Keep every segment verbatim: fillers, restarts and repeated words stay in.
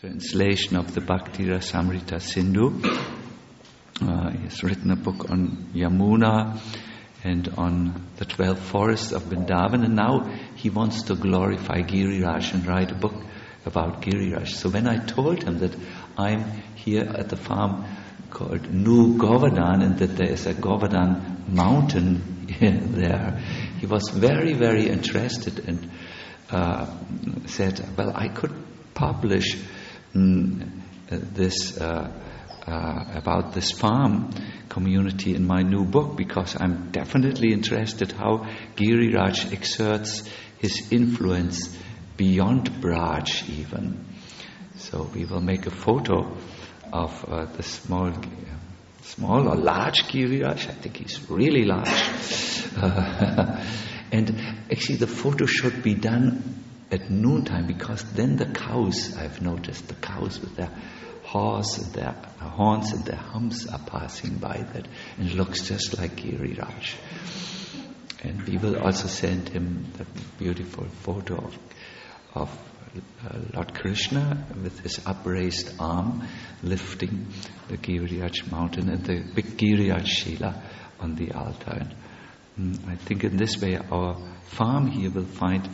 translation of the Bhakti Rasamrita Sindhu. Uh, he has written a book on Yamuna and on the twelve forests of Vrindavan, and now he wants to glorify Giriraj and write a book about Giriraj. So when I told him that I'm here at the farm called New Govardhan and that there is a Govardhan mountain there, he was very, very interested and uh, said, well, I could publish um, this uh, uh, about this farm community in my new book, because I'm definitely interested how Giriraj exerts his influence beyond Braj even. So we will make a photo of uh, the small, small or large Giriraj. I think he's really large. Uh, and actually the photo should be done at noontime, because then the cows, I've noticed, the cows with their horns and their horns and their humps are passing by that, and it looks just like Giriraj. And we will also send him the beautiful photo of, of uh, Lord Krishna with his upraised arm lifting the Giriraj mountain and the big Giriraj Shila on the altar. And mm, I think in this way our farm here will find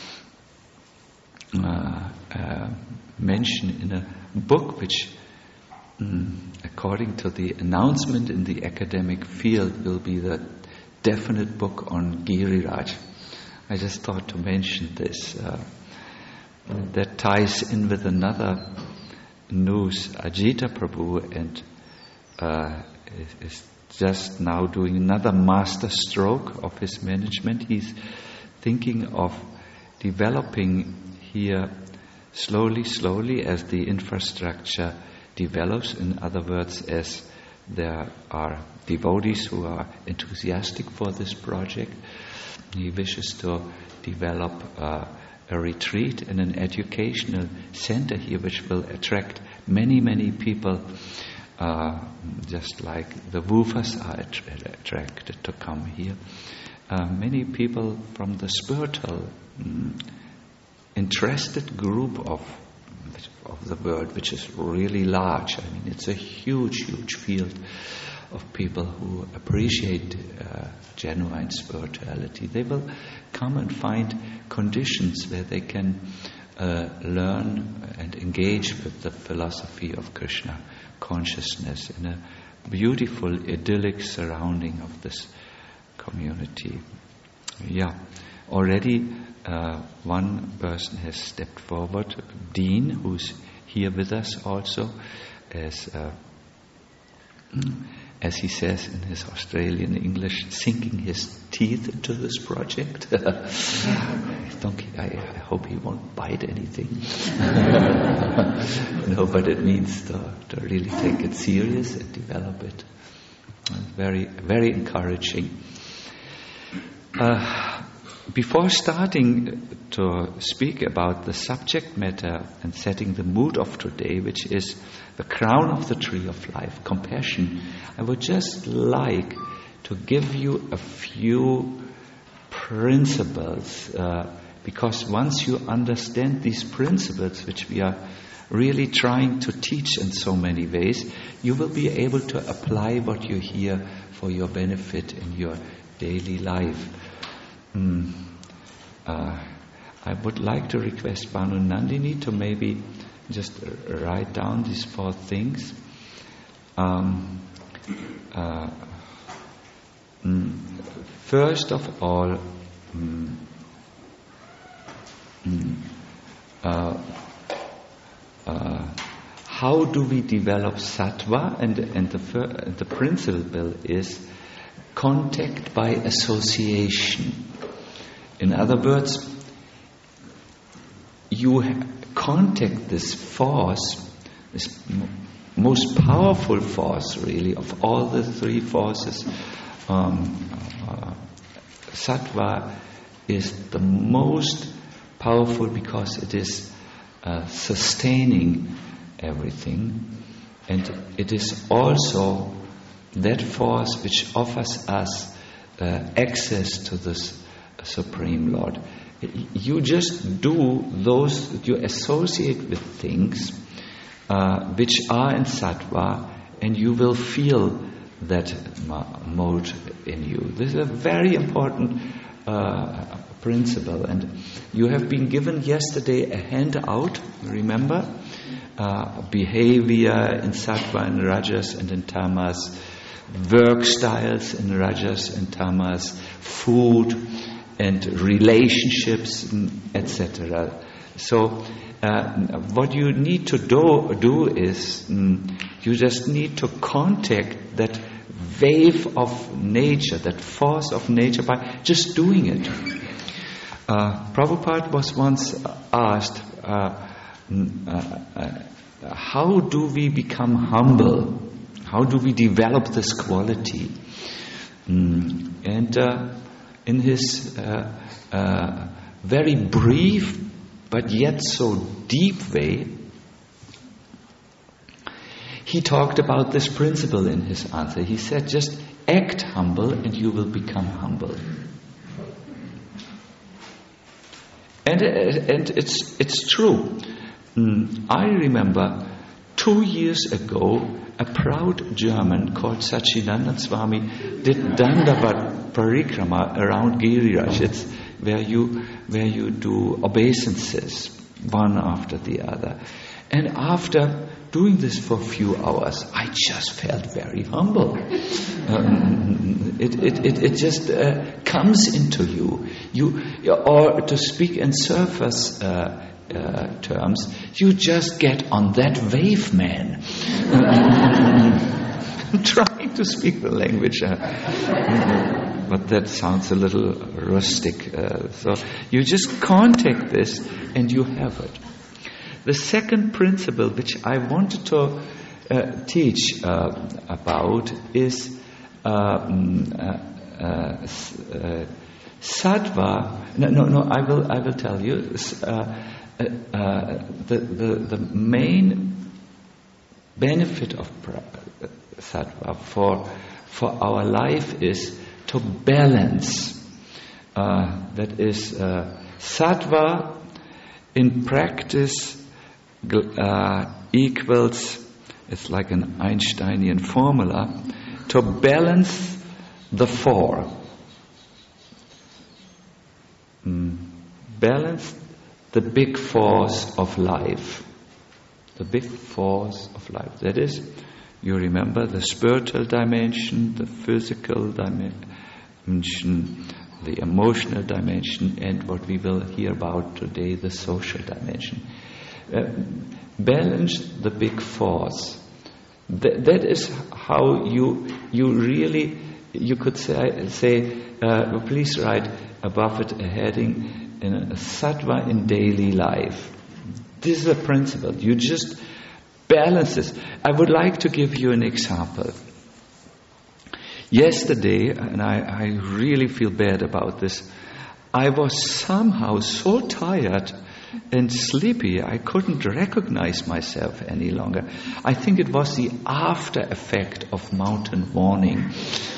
uh, uh, mention in a book which, mm, according to the announcement in the academic field, will be the definite book on Giriraj. I just thought to mention this. Uh, that ties in with another news. Ajita Prabhu and uh, is, is just now doing another master stroke of his management. He's thinking of developing here slowly, slowly as the infrastructure develops. In other words, as there are devotees who are enthusiastic for this project, he wishes to develop uh, a retreat and an educational center here which will attract many, many people, uh, just like the woofers are att- attracted to come here. Uh, many people from the spiritual um, interested group of of the world, which is really large. I mean, it's a huge, huge field of people who appreciate uh, genuine spirituality. They will come and find conditions where they can uh, learn and engage with the philosophy of Krishna consciousness in a beautiful, idyllic surrounding of this community. Yeah, already uh, one person has stepped forward, Dean, who's here with us also, as uh, as he says in his Australian English, sinking his teeth into this project. I, don't, I, I hope he won't bite anything. No, but it means to, to really take it serious and develop it. Very, very encouraging. Uh, before starting to speak about the subject matter and setting the mood of today, which is the crown of the tree of life, compassion, I would just like to give you a few principles, uh, because once you understand these principles, which we are really trying to teach in so many ways, you will be able to apply what you hear for your benefit in your daily life. Mm. Uh, I would like to request Banu Nandini to maybe just write down these four things. Um, uh, mm, first of all, mm, mm, uh, uh, how do we develop sattva? And, and the, fir- the principle is contact by association. In other words, you contact this force, this m- most powerful force really of all the three forces. Um, uh, sattva is the most powerful because it is uh, sustaining everything, and it is also that force which offers us uh, access to this Supreme Lord. You just do those, you associate with things uh, which are in sattva, and you will feel that mode in you. This is a very important uh, principle, and you have been given yesterday a handout, remember? Uh, behavior in sattva and rajas and in tamas, work styles in rajas and tamas, food and relationships, et cetera. So uh, what you need to do, do is um, you just need to contact that wave of nature, that force of nature, by just doing it. Uh, Prabhupada was once asked, uh, uh, uh, how do we become humble? How do we develop this quality? Mm. And uh, in his uh, uh, very brief but yet so deep way, he talked about this principle in his answer. He said, just act humble and you will become humble. And, and it's, it's true. Mm, I remember two years ago, a proud German called Satchidananda Swami did Dandavat Parikrama around Giriraj. It's where you, where you do obeisances, one after the other. And after doing this for a few hours, I just felt very humble. Um, it, it, it, it just uh, comes into you. You, or to speak in surface uh, uh, terms, you just get on that wave, man. I'm trying to speak the language, uh, but that sounds a little rustic. Uh, so you just contact this and you have it. The second principle which I wanted to uh, teach uh, about is uh, uh, uh, uh, sattva. No, no, no. I will, I will tell you. Uh, uh, uh, the, the the main benefit of sattva for for our life is to balance. Uh, that is uh, sattva in practice. Uh, equals, it's like an Einsteinian formula, to balance the four. Mm. Balance the big force of life. The big force of life. That is, you remember the spiritual dimension, the physical dimension, the emotional dimension, and what we will hear about today, the social dimension. Uh, balance the big force. Th- that is how you you really, you could say, say uh, please write above it a heading, in a sattva in daily life. This is a principle. You just balance this. I would like to give you an example. Yesterday, and I, I really feel bad about this, I was somehow so tired and sleepy, I couldn't recognize myself any longer. I think it was the after effect of mountain warning.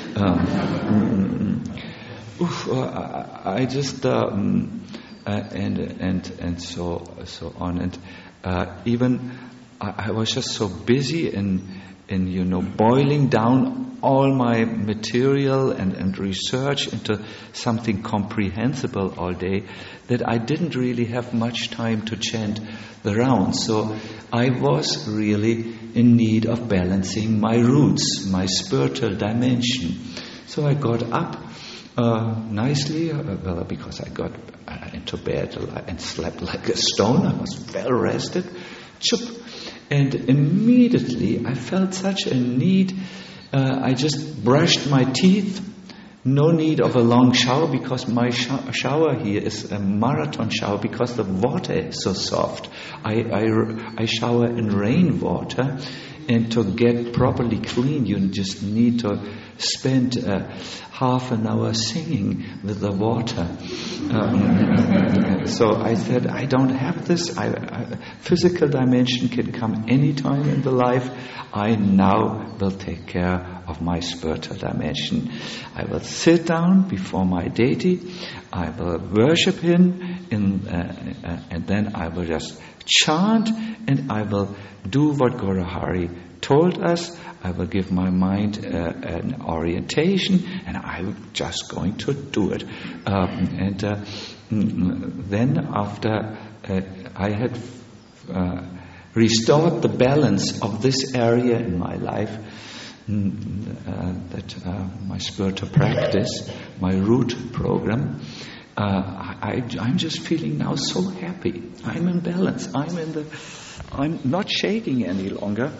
Um, oof, uh, I, I just um, uh, and and and so so on, and uh, even I, I was just so busy in in you know boiling down all my material and, and research into something comprehensible all day, that I didn't really have much time to chant the rounds. So I was really in need of balancing my roots, my spiritual dimension. So I got up uh, nicely, uh, well, because I got uh, into bed and slept like a stone. I was well rested. Chup. And immediately I felt such a need. Uh, I just brushed my teeth. No need of a long shower, because my sh- shower here is a marathon shower because the water is so soft. I, I, I shower in rainwater, and to get properly clean, you just need to spend uh, half an hour singing with the water. Um, so I said, I don't have this. I, I, physical dimension can come anytime in the life. I now will take care of my spiritual dimension. I will sit down before my deity. I will worship him, in, uh, uh, and then I will just chant, and I will do what Guru Hari told us. I will give my mind uh, an orientation, and I'm just going to do it. Um, and uh, then after uh, I had uh, restored the balance of this area in my life, uh, that uh, my spiritual practice, my root program, uh, I, I'm just feeling now so happy. I'm in balance. I'm in the I'm not shaking any longer.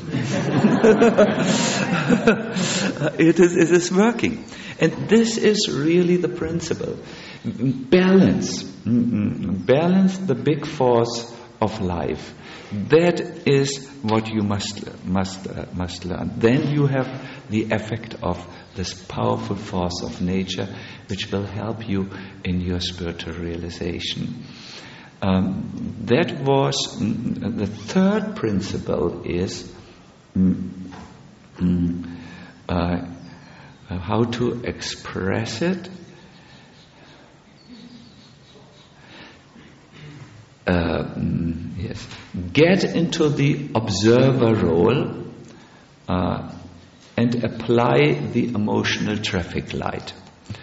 it is it is working. And this is really the principle. Balance. Balance the big force of life. That is what you must must uh, must learn. Then you have the effect of this powerful force of nature, which will help you in your spiritual realization. Um, that was mm, the third principle is mm, mm, uh, how to express it. Uh, mm, yes, get into the observer role uh, and apply the emotional traffic light.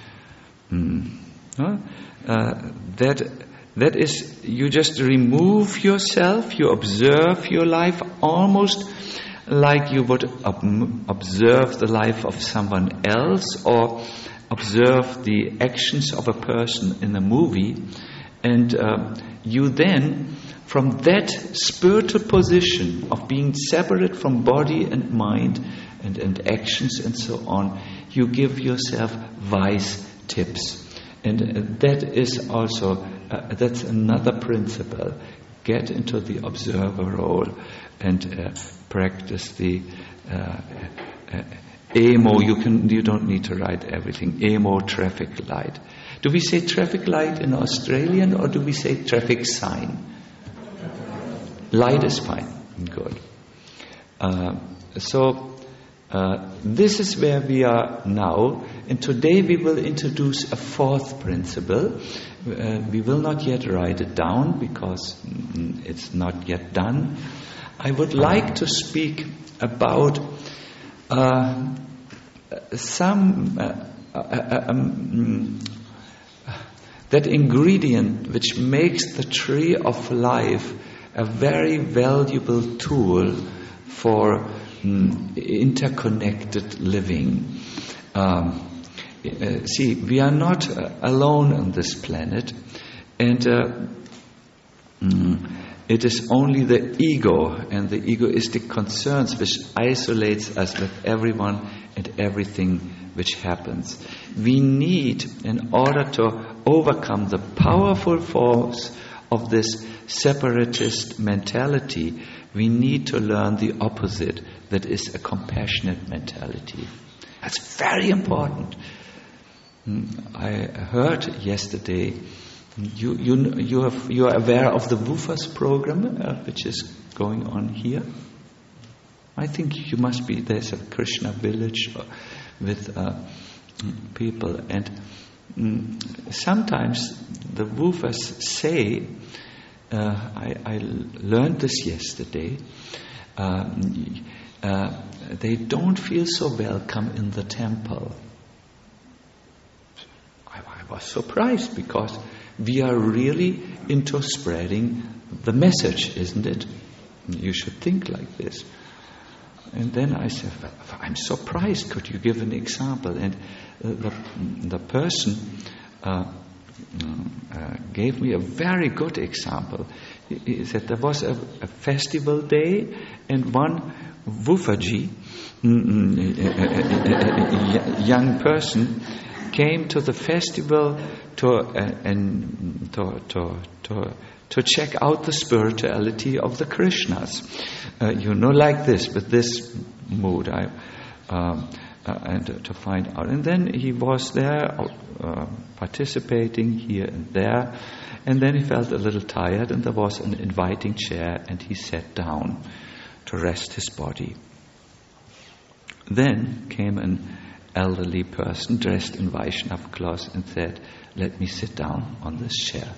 Mm. Uh, uh, that. That is, you just remove yourself, you observe your life almost like you would ob- observe the life of someone else or observe the actions of a person in a movie. And uh, you then, from that spiritual position of being separate from body and mind and, and actions and so on, you give yourself wise tips. And uh, that is also Uh, that's another principle. Get into the observer role and uh, practice the uh, uh, E M O. You can. You don't need to write everything. E M O, traffic light. Do we say traffic light in Australian or do we say traffic sign? Light is fine. Good. Uh, so uh, this is where we are now. And today we will introduce a fourth principle. Uh, we will not yet write it down because mm, it's not yet done. I would like to speak about uh, some uh, uh, um, that ingredient which makes the tree of life a very valuable tool for um, interconnected living. Um, Uh, see, we are not uh, alone on this planet, and uh, mm, it is only the ego and the egoistic concerns which isolates us with everyone and everything which happens. We need, in order to overcome the powerful force of this separatist mentality, we need to learn the opposite, that is a compassionate mentality. That's very important. I heard yesterday, you you you have you are aware of the WOOFers program, uh, which is going on here. I think you must be. There's a Krishna village with uh, people, and um, sometimes the WOOFers say, uh, I, I learned this yesterday. Um, uh, they don't feel so welcome in the temple. I was surprised because we are really into spreading the message, isn't it? You should think like this. And then I said, I'm surprised. Could you give an example? And the the person uh, uh, gave me a very good example. He, he said there was a, a festival day, and one Woofaji, young person, came to the festival to uh, and to to to to check out the spirituality of the Krishnas. Uh, you know, like this, with this mood, I um, uh, and uh, to find out. And then he was there, uh, participating here and there. And then he felt a little tired, and there was an inviting chair, and he sat down to rest his body. Then came an elderly person dressed in Vaishnav clothes and said, "Let me sit down on this chair."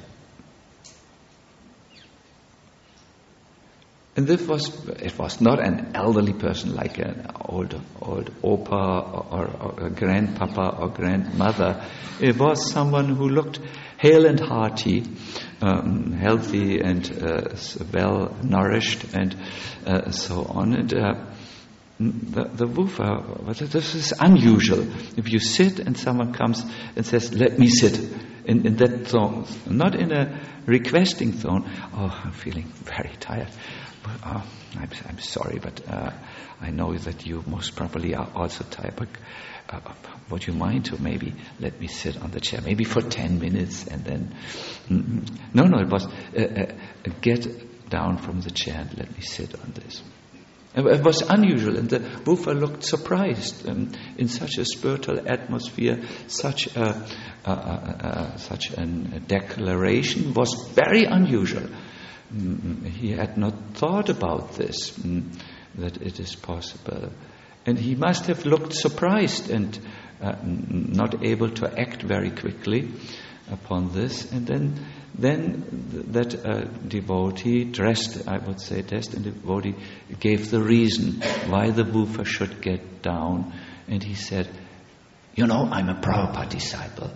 And this was, it was not an elderly person like an old old opa or, or a grandpapa or grandmother. It was someone who looked hale and hearty, um, healthy and uh, well nourished, and uh, so on. And uh, the, the woofer, this is unusual. If you sit and someone comes and says, "Let me sit," in, in that tone, not in a requesting tone. "Oh, I'm feeling very tired. Oh, I'm, I'm sorry, but uh, I know that you most probably are also tired. But uh, would you mind to maybe let me sit on the chair, maybe for ten minutes, and then..." Mm-mm. No, no, it was uh, uh, get down from the chair and let me sit on this. It was unusual, and the woofer looked surprised um, in such a spiritual atmosphere. Such a, uh, uh, uh, such an, a declaration was very unusual. Mm, he had not thought about this, mm, that it is possible. And he must have looked surprised and uh, not able to act very quickly upon this. And then then th- that uh, devotee, dressed, I would say, dressed in devotee, gave the reason why the woofer should get down. And he said, "You know, I'm a Prabhupada disciple."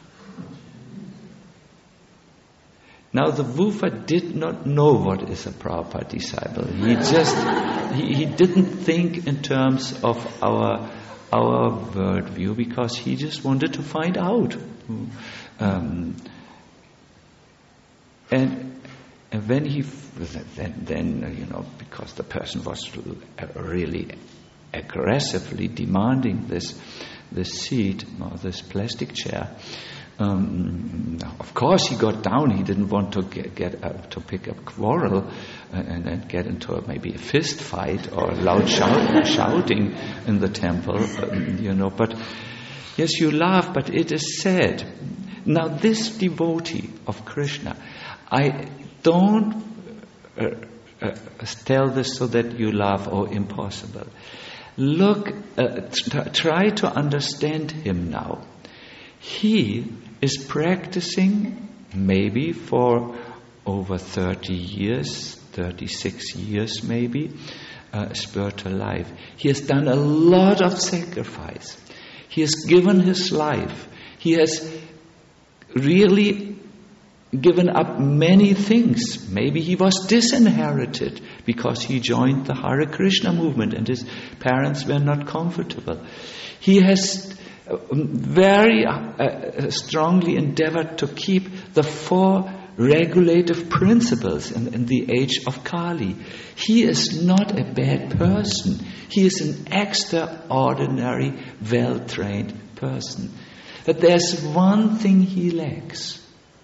Now, the woofer did not know what is a Prabhupada disciple. He just, he, he didn't think in terms of our our worldview, because he just wanted to find out. Um, and, and when he, then, then, you know, because the person was really aggressively demanding this, this seat, or this plastic chair, Um, of course, he got down. He didn't want to get, get uh, to pick up quarrel and, and get into a, maybe a fist fight or loud shout, shouting in the temple, um, you know. But yes, you laugh, but it is sad. Now, this devotee of Krishna, I don't uh, uh, tell this so that you laugh. Oh, impossible. Look, uh, t- try to understand him now. He is practicing maybe for over thirty years, thirty-six years maybe, uh, spiritual life. He has done a lot of sacrifice. He has given his life. He has really given up many things. Maybe he was disinherited because he joined the Hare Krishna movement and his parents were not comfortable. He has very uh, strongly endeavored to keep the four regulative principles in, in the age of Kali. He is not a bad person. He is an extraordinary, well-trained person. But there's one thing he lacks.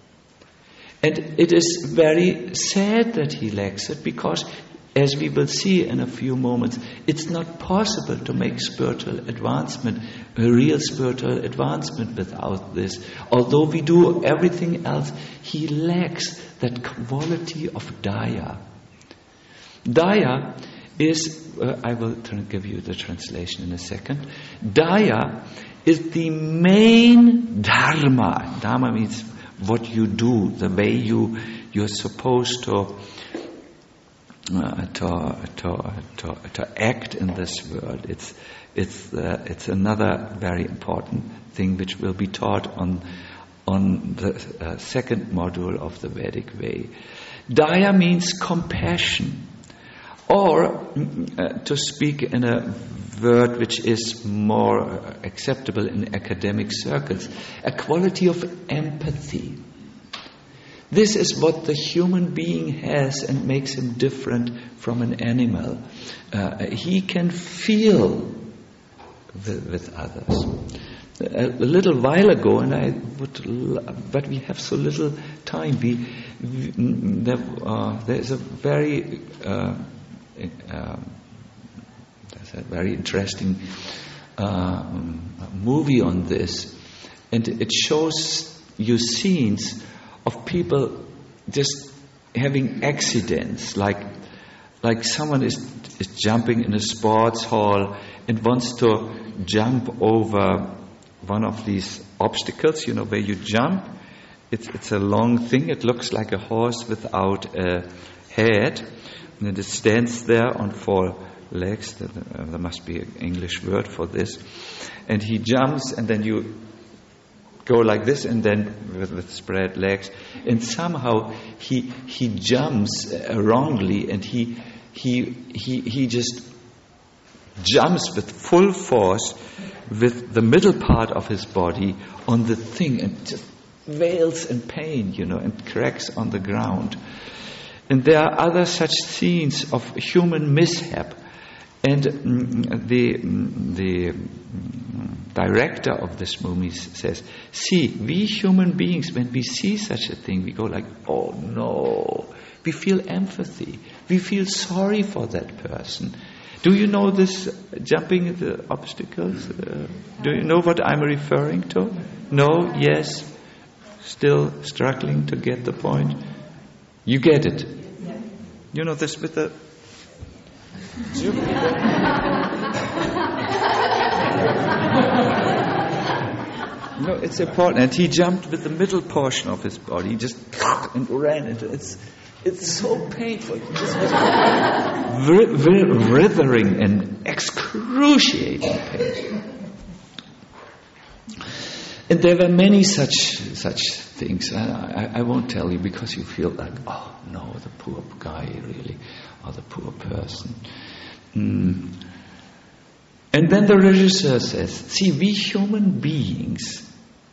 And it is very sad that he lacks it, because as we will see in a few moments, it's not possible to make spiritual advancement, a real spiritual advancement, without this. Although we do everything else, he lacks that quality of daya. Daya is, uh, I will tr- give you the translation in a second. Daya is the main dharma. Dharma means what you do, the way you, you're supposed to Uh, to, to to to act in this world. It's it's uh, it's another very important thing which will be taught on on the uh, second module of the Vedic way. Daya means compassion, or uh, to speak in a word which is more acceptable in academic circles, a quality of empathy. This is what the human being has and makes him different from an animal. Uh, he can feel with, with others. A, a little while ago, and I would, lo- but we have so little time. We, we there, uh, there is a very, uh, uh, there's a very interesting uh, movie on this, and it shows you scenes of people just having accidents, like like someone is is jumping in a sports hall and wants to jump over one of these obstacles, you know, where you jump. It's it's a long thing. It looks like a horse without a head, and it stands there on four legs. There must be an English word for this. And he jumps, and then you go like this, and then with, with spread legs, and somehow he he jumps uh, wrongly, and he he he he just jumps with full force with the middle part of his body on the thing, and just wails in pain, you know, and cracks on the ground. And there are other such scenes of human mishap. And mm, the mm, the mm, director of this movie says, see, we human beings, when we see such a thing, we go like, oh no. We feel empathy. We feel sorry for that person. Do you know this jumping the obstacles? Uh, do you know what I'm referring to? No? Yes? Still struggling to get the point? You get it? You know this with the... No, it's important. And he jumped with the middle portion of his body. He just and ran into it. It's, it's so painful. This was wr- wr- writhing and excruciating pain. And there were many such such things. I, I, I won't tell you because you feel like, oh no, the poor guy really, or the poor person. Mm. And then the regisseur says, see, we human beings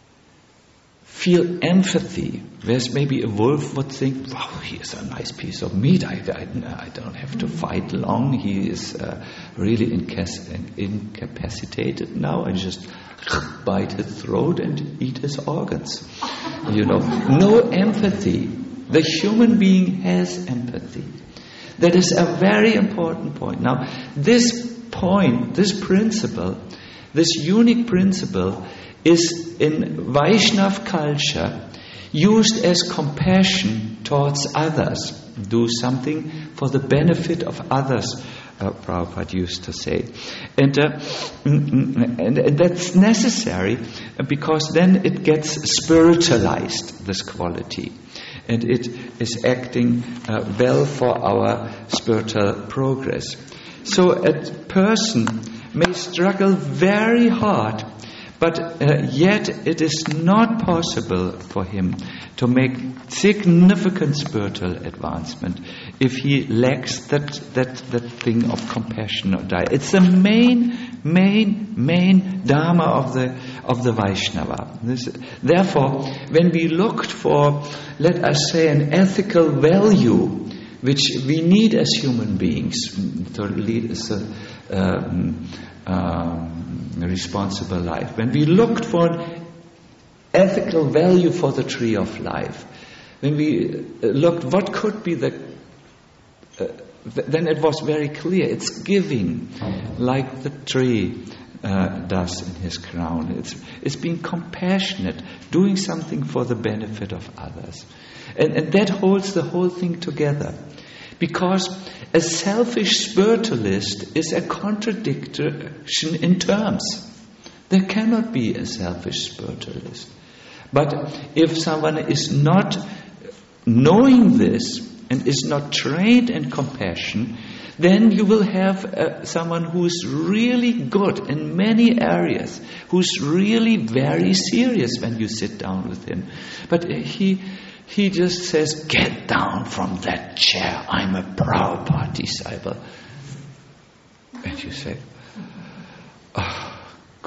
feel empathy, whereas maybe a wolf would think, wow, he is a nice piece of meat. I, I, I don't have to fight long. He is uh, really incas- incapacitated now. I just bite his throat and eat his organs. You know, no empathy. The human being has empathy. That is a very important point. Now, this point, this principle, this unique principle is in Vaishnav culture used as compassion towards others. Do something for the benefit of others, uh, Prabhupada used to say. And, uh, and, and that's necessary because then it gets spiritualized, this quality. And it is acting uh, well for our spiritual progress. So a person may struggle very hard, but uh, yet it is not possible for him to make significant spiritual advancement if he lacks that that that thing of compassion or daya. It's the main, main, main dharma of the of the Vaishnava. This, therefore, when we looked for, let us say, an ethical value which we need as human beings to lead us a um, um, responsible life. When we looked for an ethical value for the tree of life, when we looked what could be the, uh, th- then it was very clear. It's giving, like the tree uh, does in his crown. It's, it's being compassionate, doing something for the benefit of others. And, and that holds the whole thing together. Because a selfish spiritualist is a contradiction in terms. There cannot be a selfish spiritualist. But if someone is not knowing this and is not trained in compassion, then you will have uh, someone who is really good in many areas, who's really very serious when you sit down with him. But uh, he... He just says, get down from that chair. I'm a Prabhupada disciple. And you say, oh,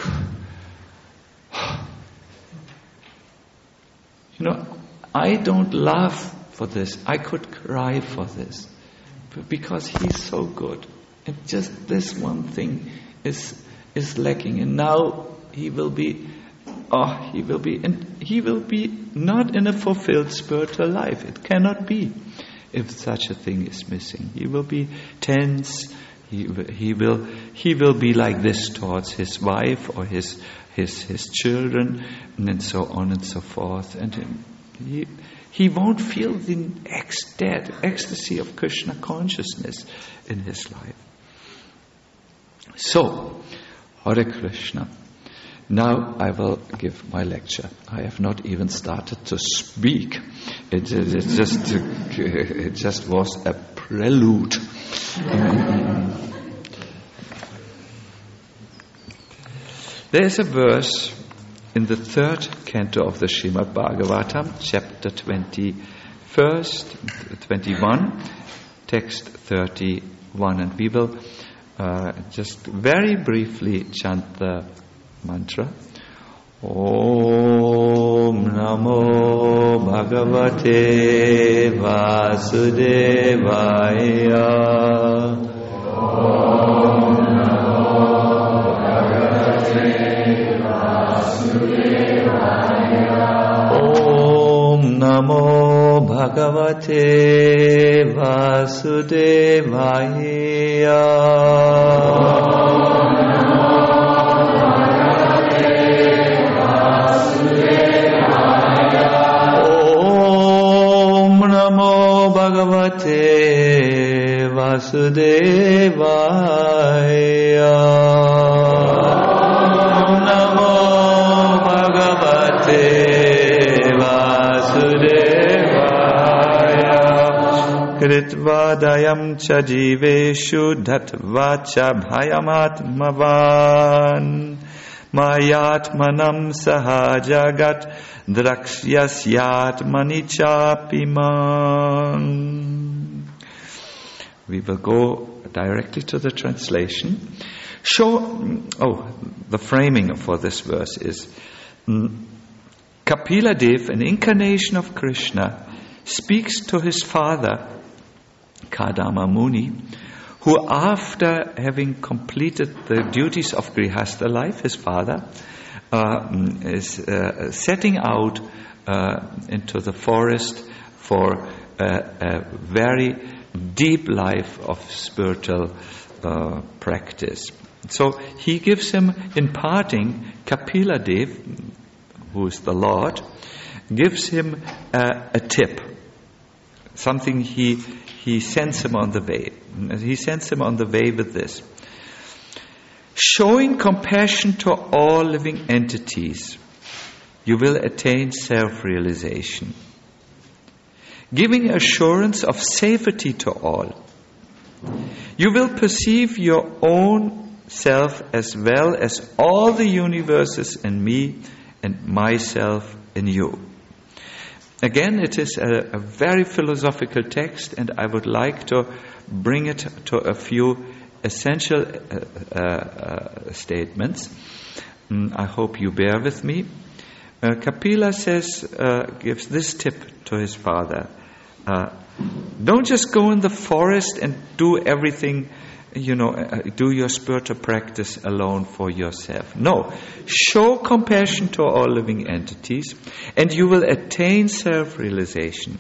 you know, I don't laugh for this. I could cry for this. Because he's so good. And just this one thing is is lacking, and now he will be, oh, he will be, and he will be not in a fulfilled spiritual life. It cannot be if such a thing is missing. He will be tense. He he will he will be like this towards his wife or his his his children, and so on and so forth. And he he won't feel the ecstatic, ecstasy of Krishna consciousness in his life. So, Hare Krishna. Now I will give my lecture. I have not even started to speak. It, it, it just it just was a prelude. There is a verse in the third canto of the Srimad Bhagavatam, chapter twenty-first, twenty-one, text thirty-one, and we will uh, just very briefly chant the mantra. Om Namo Bhagavate Vasudevaya. Om Namo Bhagavate Vasudevaya. Om Namo Bhagavate Vasudevaya. Bhagavate Vasudevaya. Namo Bhagavate Vasudevaya. Kritvadayam cha jiveshu dhatvacha bhayamatmavan mayatmanam sahajagat Drakshyasyatmani chapiman. We will go directly to the translation. Show, oh, the framing for this verse is Kapila Dev, an incarnation of Krishna, speaks to his father, Kadama Muni, who after having completed the duties of Grihastha life, his father, Uh, is uh, setting out uh, into the forest for uh, a very deep life of spiritual uh, practice. So he gives him, in parting, Kapila Dev, who is the Lord, gives him uh, a tip, something he he sends him on the way. He sends him on the way with this. Showing compassion to all living entities, you will attain self-realization. Giving assurance of safety to all, you will perceive your own self as well as all the universes in me and myself in you. Again, it is a, a very philosophical text, and I would like to bring it to a few essential uh, uh, uh, statements. Mm, I hope you bear with me. Uh, Kapila says, uh, gives this tip to his father. Uh, don't just go in the forest and do everything, you know, uh, do your spiritual practice alone for yourself. No. Show compassion to all living entities, and you will attain self-realization.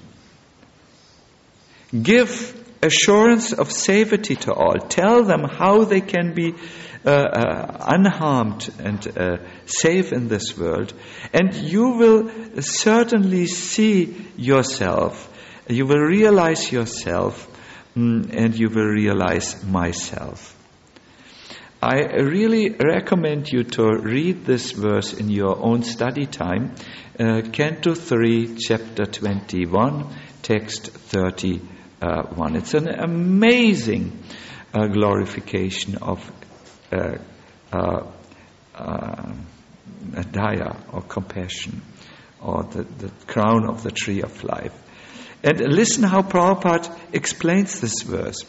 Give assurance of safety to all. Tell them how they can be uh, uh, unharmed and uh, safe in this world. And you will certainly see yourself. You will realize yourself, mm, and you will realize myself. I really recommend you to read this verse in your own study time. Uh, Canto three, chapter twenty-one, text thirty. Uh, one. It's an amazing uh, glorification of uh, uh, uh, daya, or compassion, or the, the crown of the tree of life. And listen how Prabhupada explains this verse.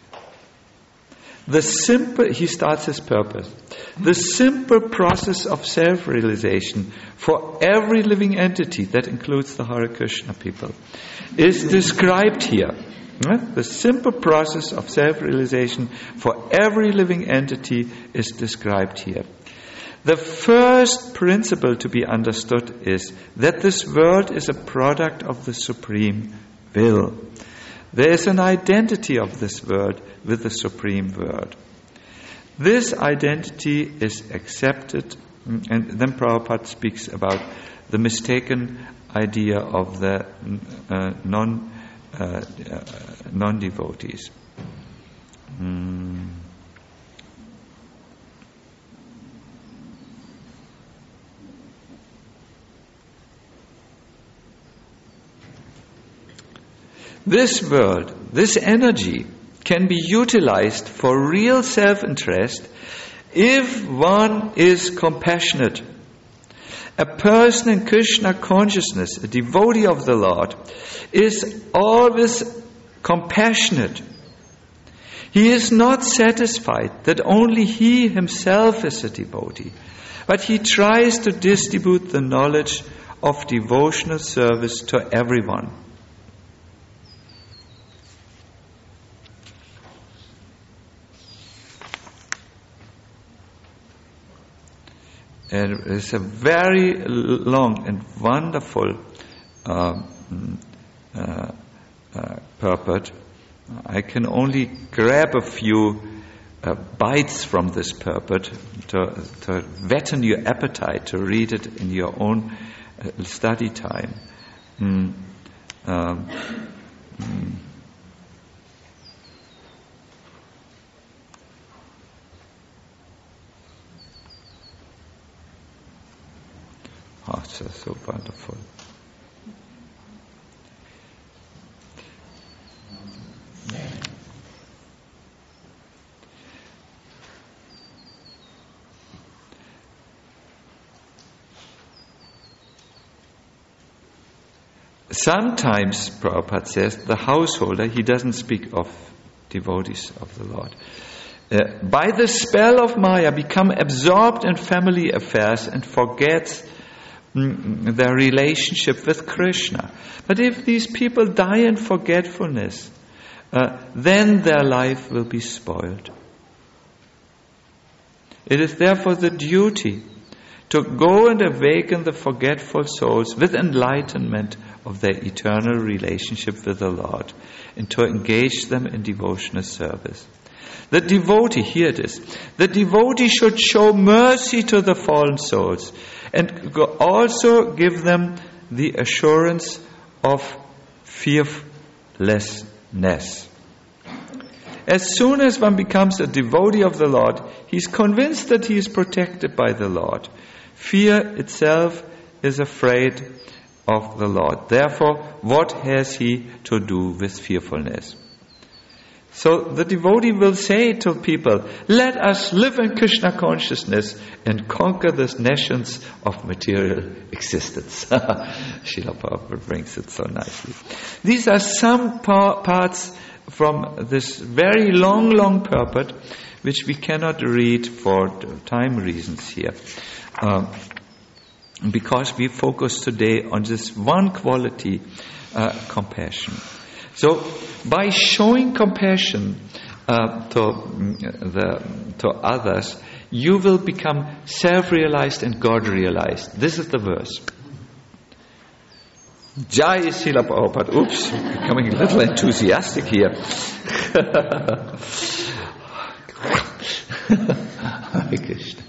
The simple, he starts his purpose. The simple process of self-realization for every living entity, that includes the Hare Krishna people, is described here. The simple process of self-realization for every living entity is described here. The first principle to be understood is that this world is a product of the Supreme Will. There is an identity of this world with the Supreme Word. This identity is accepted, and then Prabhupada speaks about the mistaken idea of the uh, non uh, uh, non-devotees. Mm. This world, this energy, can be utilized for real self-interest if one is compassionate. A person in Krishna consciousness, a devotee of the Lord, is always compassionate. He is not satisfied that only he himself is a devotee, but he tries to distribute the knowledge of devotional service to everyone. And it's a very long and wonderful uh, uh, uh, purport. I can only grab a few uh, bites from this purport to, to whet your appetite to read it in your own uh, study time. Mm. Um, mm. Oh, it's just so wonderful. Sometimes, Prabhupada says, the householder, he doesn't speak of devotees of the Lord, uh, by the spell of Maya become absorbed in family affairs and forgets their relationship with Krishna. But if these people die in forgetfulness, uh, then their life will be spoiled. It is therefore the duty to go and awaken the forgetful souls with enlightenment of their eternal relationship with the Lord, and to engage them in devotional service. The devotee, here it is, the devotee should show mercy to the fallen souls and also give them the assurance of fearlessness. As soon as one becomes a devotee of the Lord, he is convinced that he is protected by the Lord. Fear itself is afraid of the Lord. Therefore, what has he to do with fearfulness? So the devotee will say to people, let us live in Krishna consciousness and conquer the nations of material existence. Srila Prabhupada brings it so nicely. These are some par- parts from this very long, long purport, which we cannot read for time reasons here. Um, because we focus today on this one quality, uh, compassion. So, by showing compassion uh, to the to others, you will become self-realized and God-realized. This is the verse. Jai Srila Prabhupada. Oops, becoming a little enthusiastic here. Hare Krishna.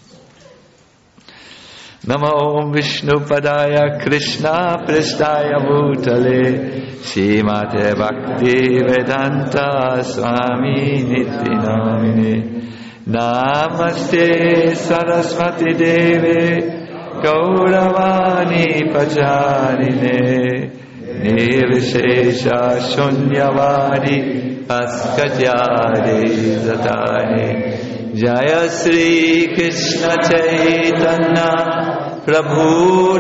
Namo Vishnu Padaya Krishna Prestaya Bhutale Srimate Bhakti Vedanta Swami Niti Namine Namaste Saraswati Deve Gauravani Pacharine Nirvishesha Shunyavadi Paskatyade Zatane Jaya Sri Krishna Chaitanya Prabhu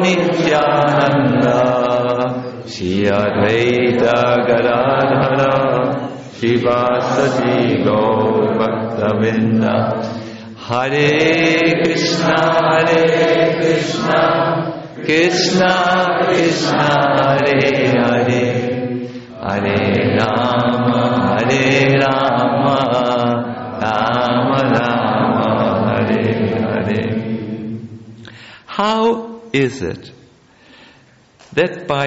Nityananda Shri Advaita Gadadhara Shivasati Gaur Bhaktavinda Hare Krishna Hare Krishna Krishna Krishna Hare Hare Hare Rama, Hare Rama, Rama Rama, Hare Hare. How is it that by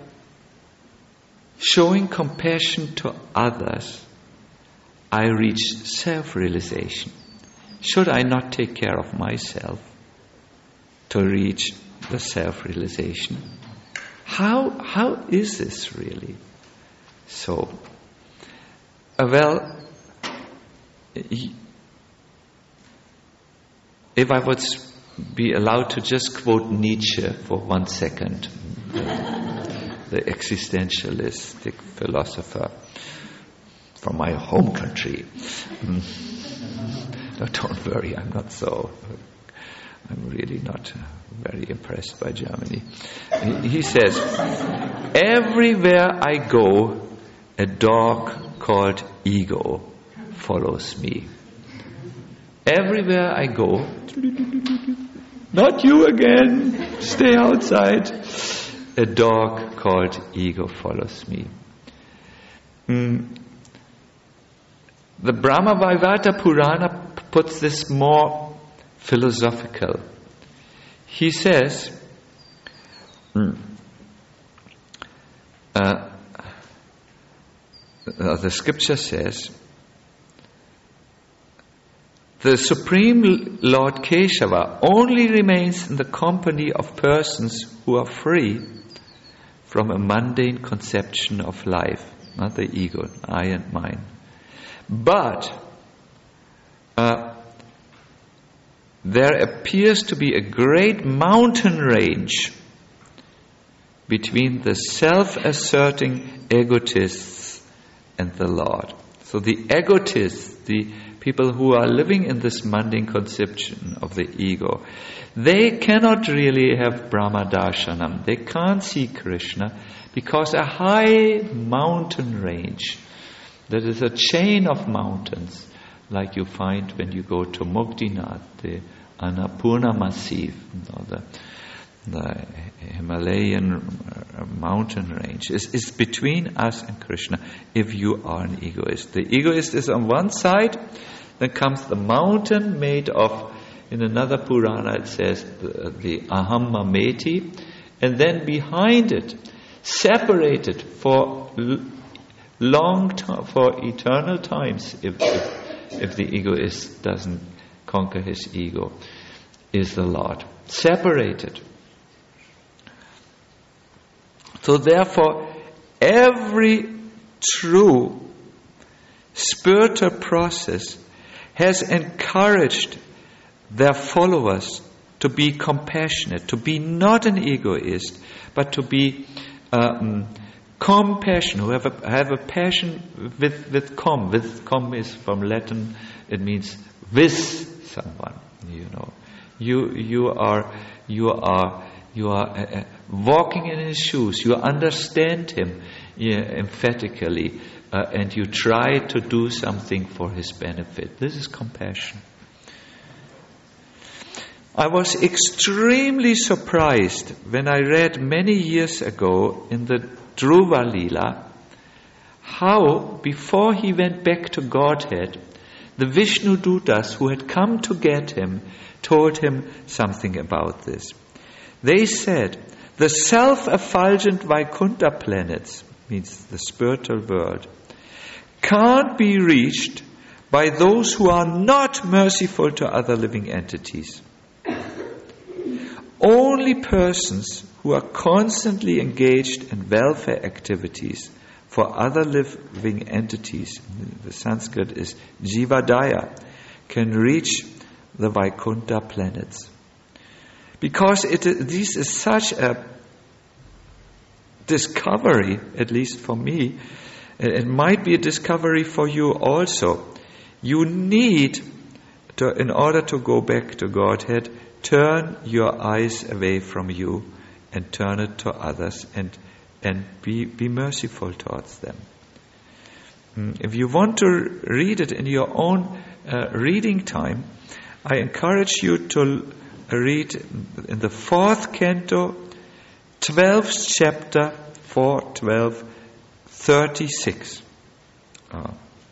showing compassion to others, I reach self-realization? Should I not take care of myself to reach the self-realization? How how is this really? So, uh, well, if I would be allowed to just quote Nietzsche for one second, the existentialistic philosopher from my home country. No, don't worry, I'm not so, I'm really not very impressed by Germany. He says, everywhere I go, a dog called ego follows me. Everywhere I go, not you again, stay outside. A dog called ego follows me. Mm. The Brahma-Vaivarta Purana puts this more philosophical. He says, mm, uh, uh, the scripture says, the Supreme Lord Keshava only remains in the company of persons who are free from a mundane conception of life, not the ego, I and mine. But uh, there appears to be a great mountain range between the self-asserting egotists and the Lord. So the egotists, the people who are living in this mundane conception of the ego, they cannot really have Brahma Darshanam. They can't see Krishna because a high mountain range, that is a chain of mountains, like you find when you go to Muktinath, the Annapurna Massif, you know, the, the Himalayan mountain range, is, is between us and Krishna if you are an egoist. The egoist is on one side, then comes the mountain made of, in another Purana it says, the, the Aham Mameti, and then behind it, separated for long time, for eternal times, if, if, if the egoist doesn't conquer his ego, is the Lord. Separated. So therefore, every true spiritual process has encouraged their followers to be compassionate, to be not an egoist, but to be um, compassion, who have a, have a passion with, with com. With com is from Latin, it means with someone, you know. You, you are, you are, you are uh, walking in his shoes, you understand him yeah, emphatically, uh, and you try to do something for his benefit. This is compassion. I was extremely surprised when I read many years ago in the Dhruva Leela how, before he went back to Godhead, the Vishnu Dutas who had come to get him told him something about this. They said, the self-effulgent Vaikuntha planets, means the spiritual world, can't be reached by those who are not merciful to other living entities. Only persons who are constantly engaged in welfare activities for other living entities, the Sanskrit is Jivadaya, can reach the Vaikuntha planets. Because it, this is such a discovery, at least for me, it might be a discovery for you also. You need to, in order to go back to Godhead, turn your eyes away from you and turn it to others and and be, be merciful towards them. If you want to read it in your own uh, reading time, I encourage you to read in the fourth canto, twelfth chapter, four, twelve, thirty-six. Uh,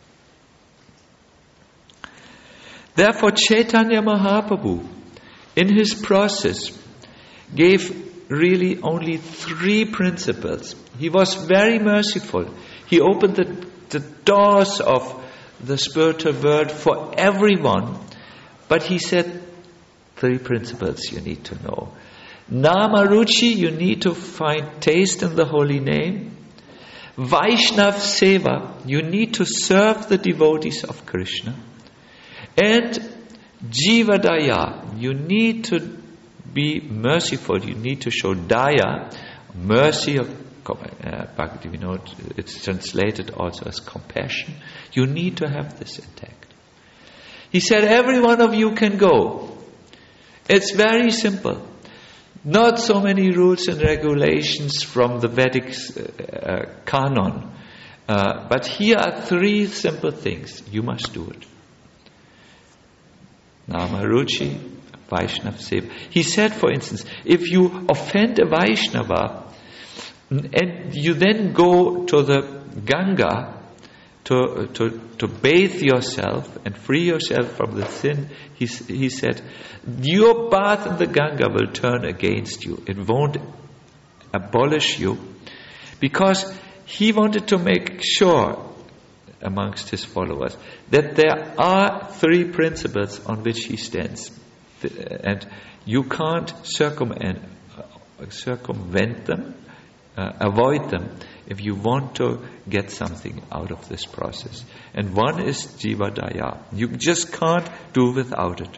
Therefore, Chaitanya Mahaprabhu, in his process, gave really only three principles. He was very merciful. He opened the, the doors of the spiritual world for everyone, but he said three principles you need to know. Namaruchi, you need to find taste in the holy name. Vaishnav Seva, you need to serve the devotees of Krishna. And Jivadaya, you need to be merciful, you need to show daya, mercy, of, uh, Bhaktivinoda, it's translated also as compassion. You need to have this intact. He said, every one of you can go. It's very simple. Not so many rules and regulations from the Vedic uh, canon. Uh, but here are three simple things. You must do it. Namaruchi, Vaishnava Seva. He said, for instance, if you offend a Vaishnava and you then go to the Ganga to to to bathe yourself and free yourself from the sin, he, he said, your bath in the Ganga will turn against you. It won't abolish you, because he wanted to make sure amongst his followers that there are three principles on which he stands, and you can't circumvent, circumvent them, uh, avoid them if you want to get something out of this process. And one is Jivadaya. You just can't do without it.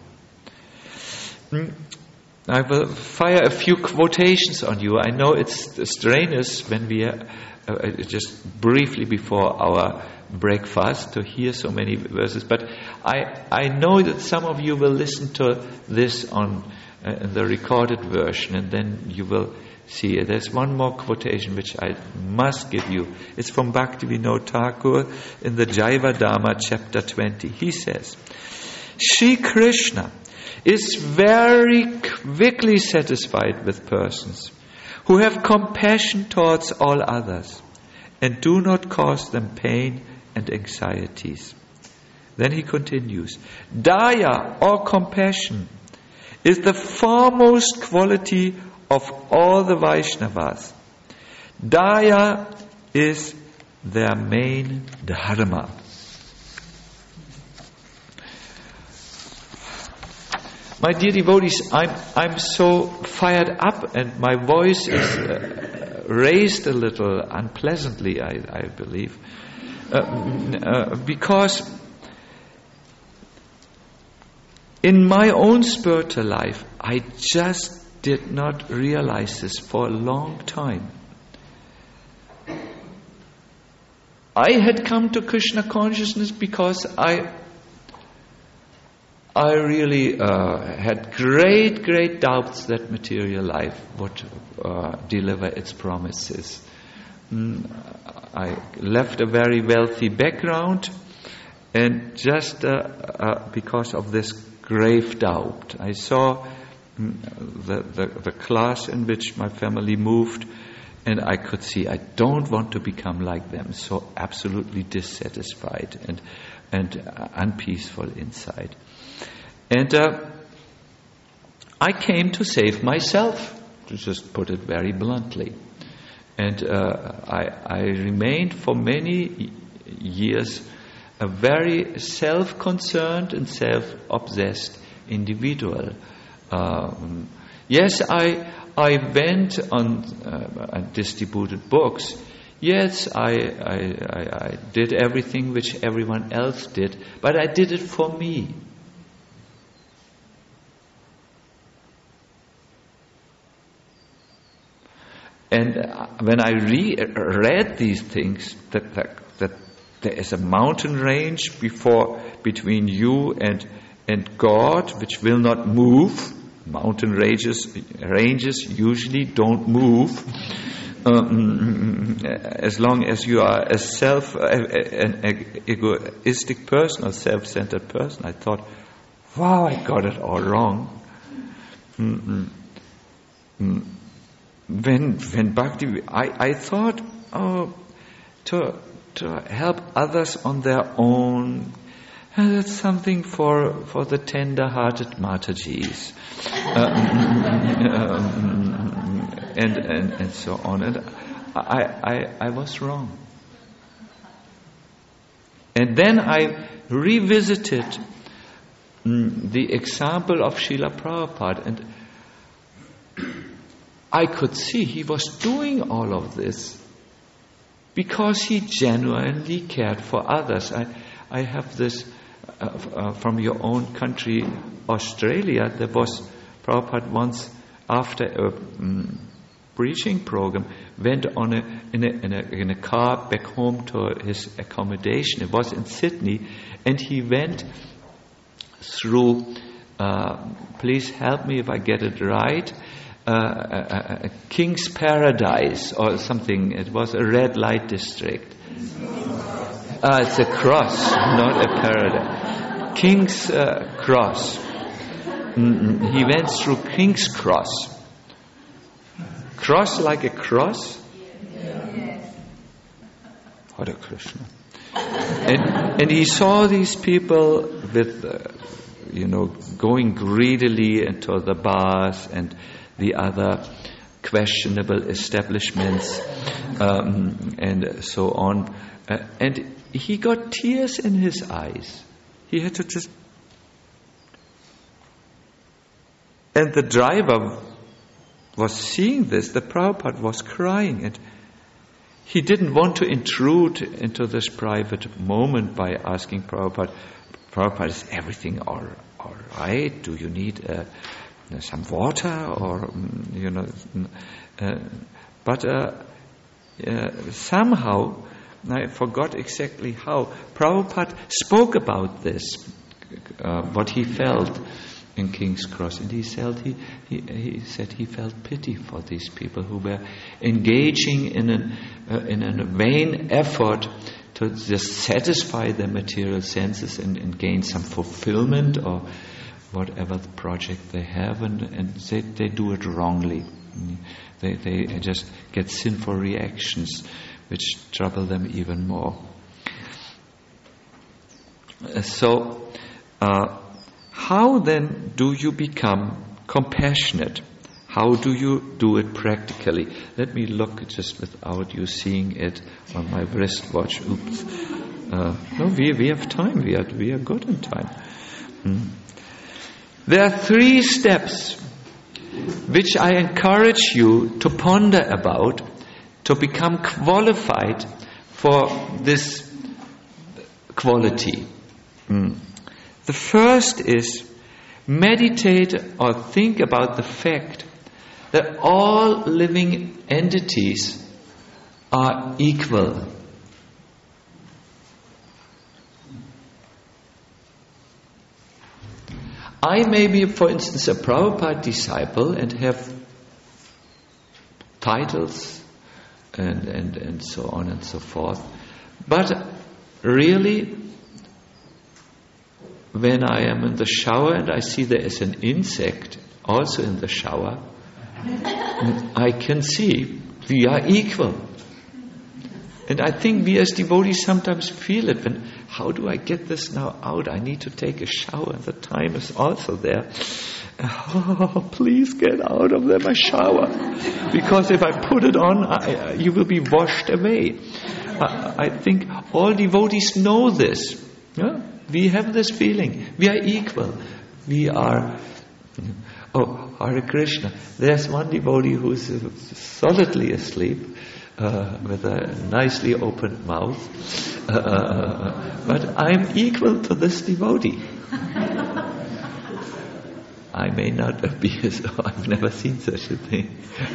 I will fire a few quotations on you. I know it's strenuous when we are uh, just briefly before our breakfast to hear so many verses, but I I know that some of you will listen to this on uh, the recorded version, and then you will see it. There's one more quotation which I must give you. It's from Bhaktivinoda Thakur in the Jaivadhamma chapter twenty. He says, Shri Krishna is very quickly satisfied with persons who have compassion towards all others and do not cause them pain and anxieties. Then he continues, Daya, or compassion, is the foremost quality of all the Vaishnavas. Daya is their main dharma. My dear devotees, I'm I'm so fired up, and my voice is uh, raised a little unpleasantly, I, I believe, uh, uh, because in my own spiritual life, I just did not realize this for a long time. I had come to Krishna consciousness because I I really uh, had great, great doubts that material life would uh, deliver its promises. Mm, I left a very wealthy background, and just uh, uh, because of this grave doubt, I saw mm, the, the, the class in which my family moved, and I could see I don't want to become like them, so absolutely dissatisfied and, and uh, unpeaceful inside. And uh, I came to save myself, to just put it very bluntly. And uh, I, I remained for many years a very self-concerned and self-obsessed individual. Um, yes, I I went on uh, and distributed books. Yes, I, I, I, I did everything which everyone else did, but I did it for me. And when I re- read these things, that, that that there is a mountain range before between you and and God, which will not move. Mountain ranges ranges usually don't move um, as long as you are a self an egoistic person or self-centered person. I thought, wow, I got it all wrong. Mm-mm. Mm. When when Bhakti, I, I thought, oh, to to help others on their own. And that's something for for the tender-hearted Matajis, uh, um, and, and and so on. And I I I was wrong. And then I revisited mm, the example of Srila Prabhupada, and I could see he was doing all of this because he genuinely cared for others. I, I have this uh, uh, from your own country, Australia. There was Prabhupada once, after a um, preaching program, went on a in, a in a in a car back home to his accommodation. It was in Sydney, and he went through. Uh, please help me if I get it right. Uh, a, a King's Paradise or something. It was a red light district. Uh, it's a cross, not a paradise. King's uh, Cross. Mm-mm. He went through King's Cross. Cross like a cross? Hare Krishna. And, and he saw these people with, uh, you know, going greedily into the bars and the other questionable establishments, um, and so on. Uh, and he got tears in his eyes. He had to just... And the driver was seeing this. The Prabhupada was crying, and he didn't want to intrude into this private moment by asking Prabhupada, Prabhupada, is everything all, all right? Do you need a... some water, or you know, uh, but uh, uh, somehow I forgot exactly how Prabhupada spoke about this, uh, what he felt in King's Cross, and he said he, he he said he felt pity for these people who were engaging in an uh, in a vain effort to just satisfy their material senses and, and gain some fulfillment or whatever the project they have, and, and they, they do it wrongly. They, they just get sinful reactions which trouble them even more. So, uh, how then do you become compassionate? How do you do it practically? Let me look just without you seeing it on my wristwatch. Oops. Uh, no, we, we have time. We are, we are good in time. Mm. There are three steps which I encourage you to ponder about to become qualified for this quality. Mm. The first is meditate or think about the fact that all living entities are equal. I may be, for instance, a Prabhupada disciple and have titles and, and, and so on and so forth. But really, when I am in the shower and I see there is an insect also in the shower, I can see we are equal. And I think we as devotees sometimes feel it when, how do I get this now out? I need to take a shower, and the time is also there. Oh, please get out of there, my shower. Because if I put it on, I, you will be washed away. I, I think all devotees know this. Yeah? We have this feeling. We are equal. We are... Oh, Hare Krishna. There's one devotee who is solidly asleep. Uh, with a nicely opened mouth, uh, but I'm equal to this devotee. I may not be, as, I've never seen such a thing.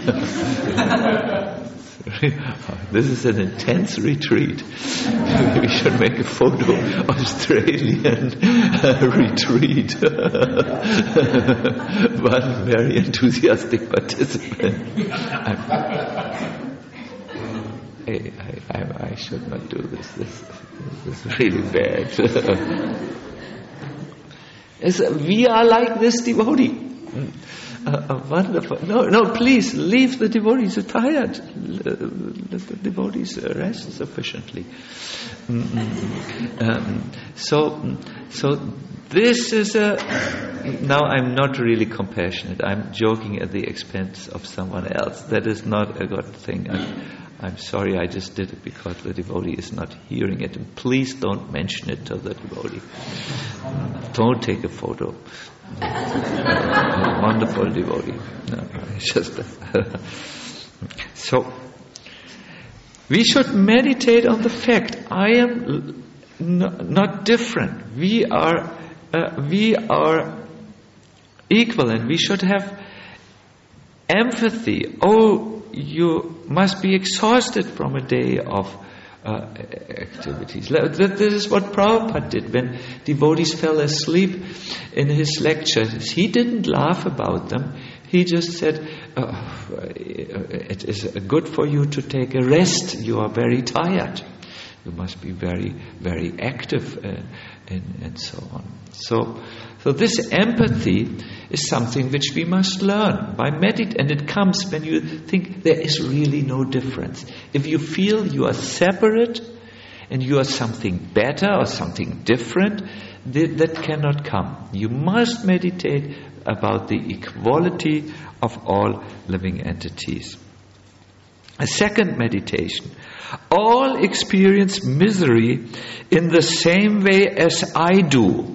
This is an intense retreat. We should make a photo, Australian uh, retreat. One very enthusiastic participant. I'm, I, I, I should not do this. This, this is really bad. We are like this devotee. a, a wonderful. No, no, please leave the devotees. Are tired. Let the devotees rest sufficiently. Mm-hmm. Um, so, so this is a. Now I'm not really compassionate. I'm joking at the expense of someone else. That is not a good thing. I'm, I'm sorry. I just did it because the devotee is not hearing it. And please don't mention it to the devotee. Don't take a photo. A wonderful devotee. No, it's just so we should meditate on the fact I am n- not different. We are uh, we are equal, and we should have empathy. Oh, you must be exhausted from a day of Uh, activities. This is what Prabhupada did when devotees fell asleep in his lectures. He didn't laugh about them. He just said, oh, it is good for you to take a rest. You are very tired. You must be very, very active uh, and, and so on. So, so this empathy is something which we must learn by meditate, and it comes when you think there is really no difference. If you feel you are separate and you are something better or something different, th- that cannot come. You must meditate about the equality of all living entities. A second meditation. All experience misery in the same way as I do.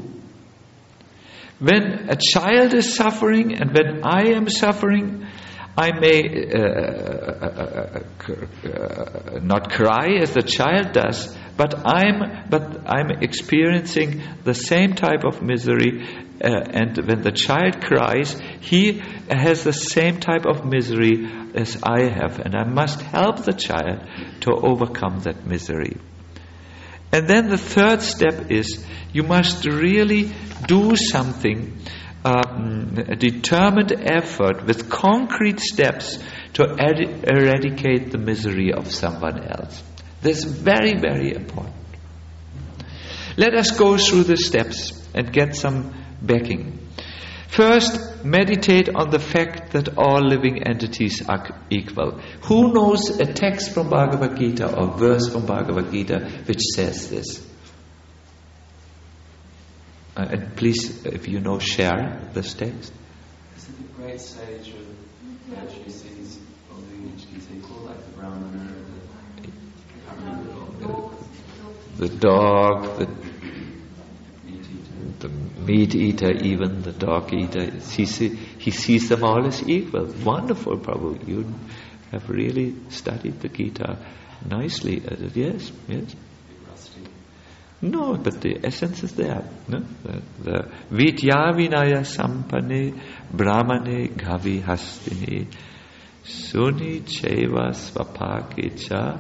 When a child is suffering and when I am suffering, I may uh, uh, uh, not cry as the child does, but I'm but I'm experiencing the same type of misery. Uh, and when the child cries, he has the same type of misery as I have, and I must help the child to overcome that misery. And then the third step is you must really do something, um, a determined effort with concrete steps to ed- eradicate the misery of someone else. This is very, very important. Let us go through the steps and get some backing. First, meditate on the fact that all living entities are equal. Who knows a text from Bhagavad Gita or verse from Bhagavad Gita which says this? Uh, and please, if you know, share this text. Is it the great sage who actually sees all living entities equal, like the Brahmana, the, the dog, the the meat eater, even the dog eater, he, see, he sees them all as equal. Wonderful, Prabhu. You have really studied the Gita nicely. Uh, yes, yes. No, but the essence is there. No? The, the Vidya Vinaya Sampane Brahmane Gavi Hastini Suni Cheva Svapakecha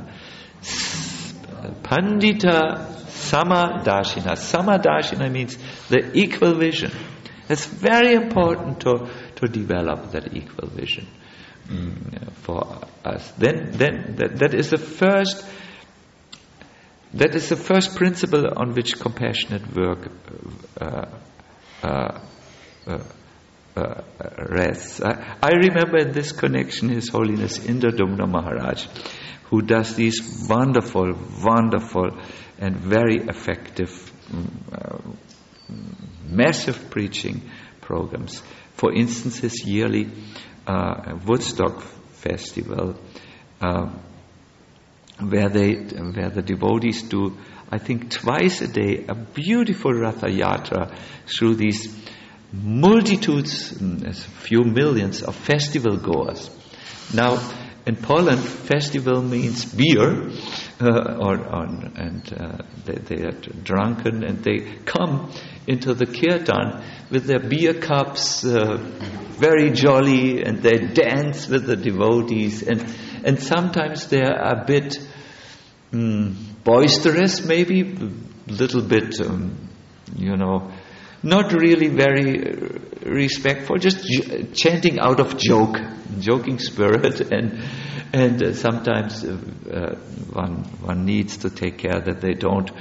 Pandita Samadashina. Samadashina means the equal vision. It's very important to, to develop that equal vision mm, for us. Then, then that, that is the first. That is the first principle on which compassionate work uh, uh, uh, uh, rests. I, I remember in this connection His Holiness Indradumna Maharaj, who does these wonderful, wonderful and very effective, uh, massive preaching programs. For instance, his yearly uh, Woodstock festival, uh, where they, where the devotees do, I think twice a day, a beautiful Ratha Yatra through these multitudes, a few millions of festival goers. Now, in Poland, festival means beer, uh, or, or and uh, they, they are drunken and they come into the kirtan with their beer cups, uh, very jolly, and they dance with the devotees, and and sometimes they are a bit um, boisterous, maybe a little bit, um, you know, not really very respectful, just j- chanting out of joke, joking spirit, and and uh, sometimes uh, uh, one one needs to take care that they don't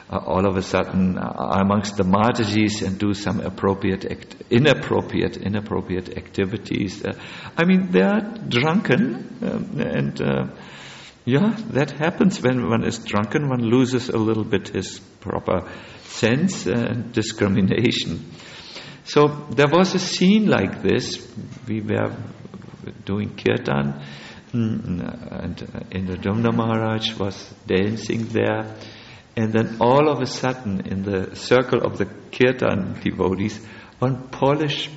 uh, all of a sudden are amongst the Mataji's and do some appropriate, act- inappropriate, inappropriate activities. Uh, I mean, they are drunken, um, and uh, yeah, that happens when one is drunken. One loses a little bit his proper sense and discrimination. So there was a scene like this. We were doing kirtan, and Indradyumna Maharaj was dancing there, and then all of a sudden in the circle of the kirtan devotees, one Polish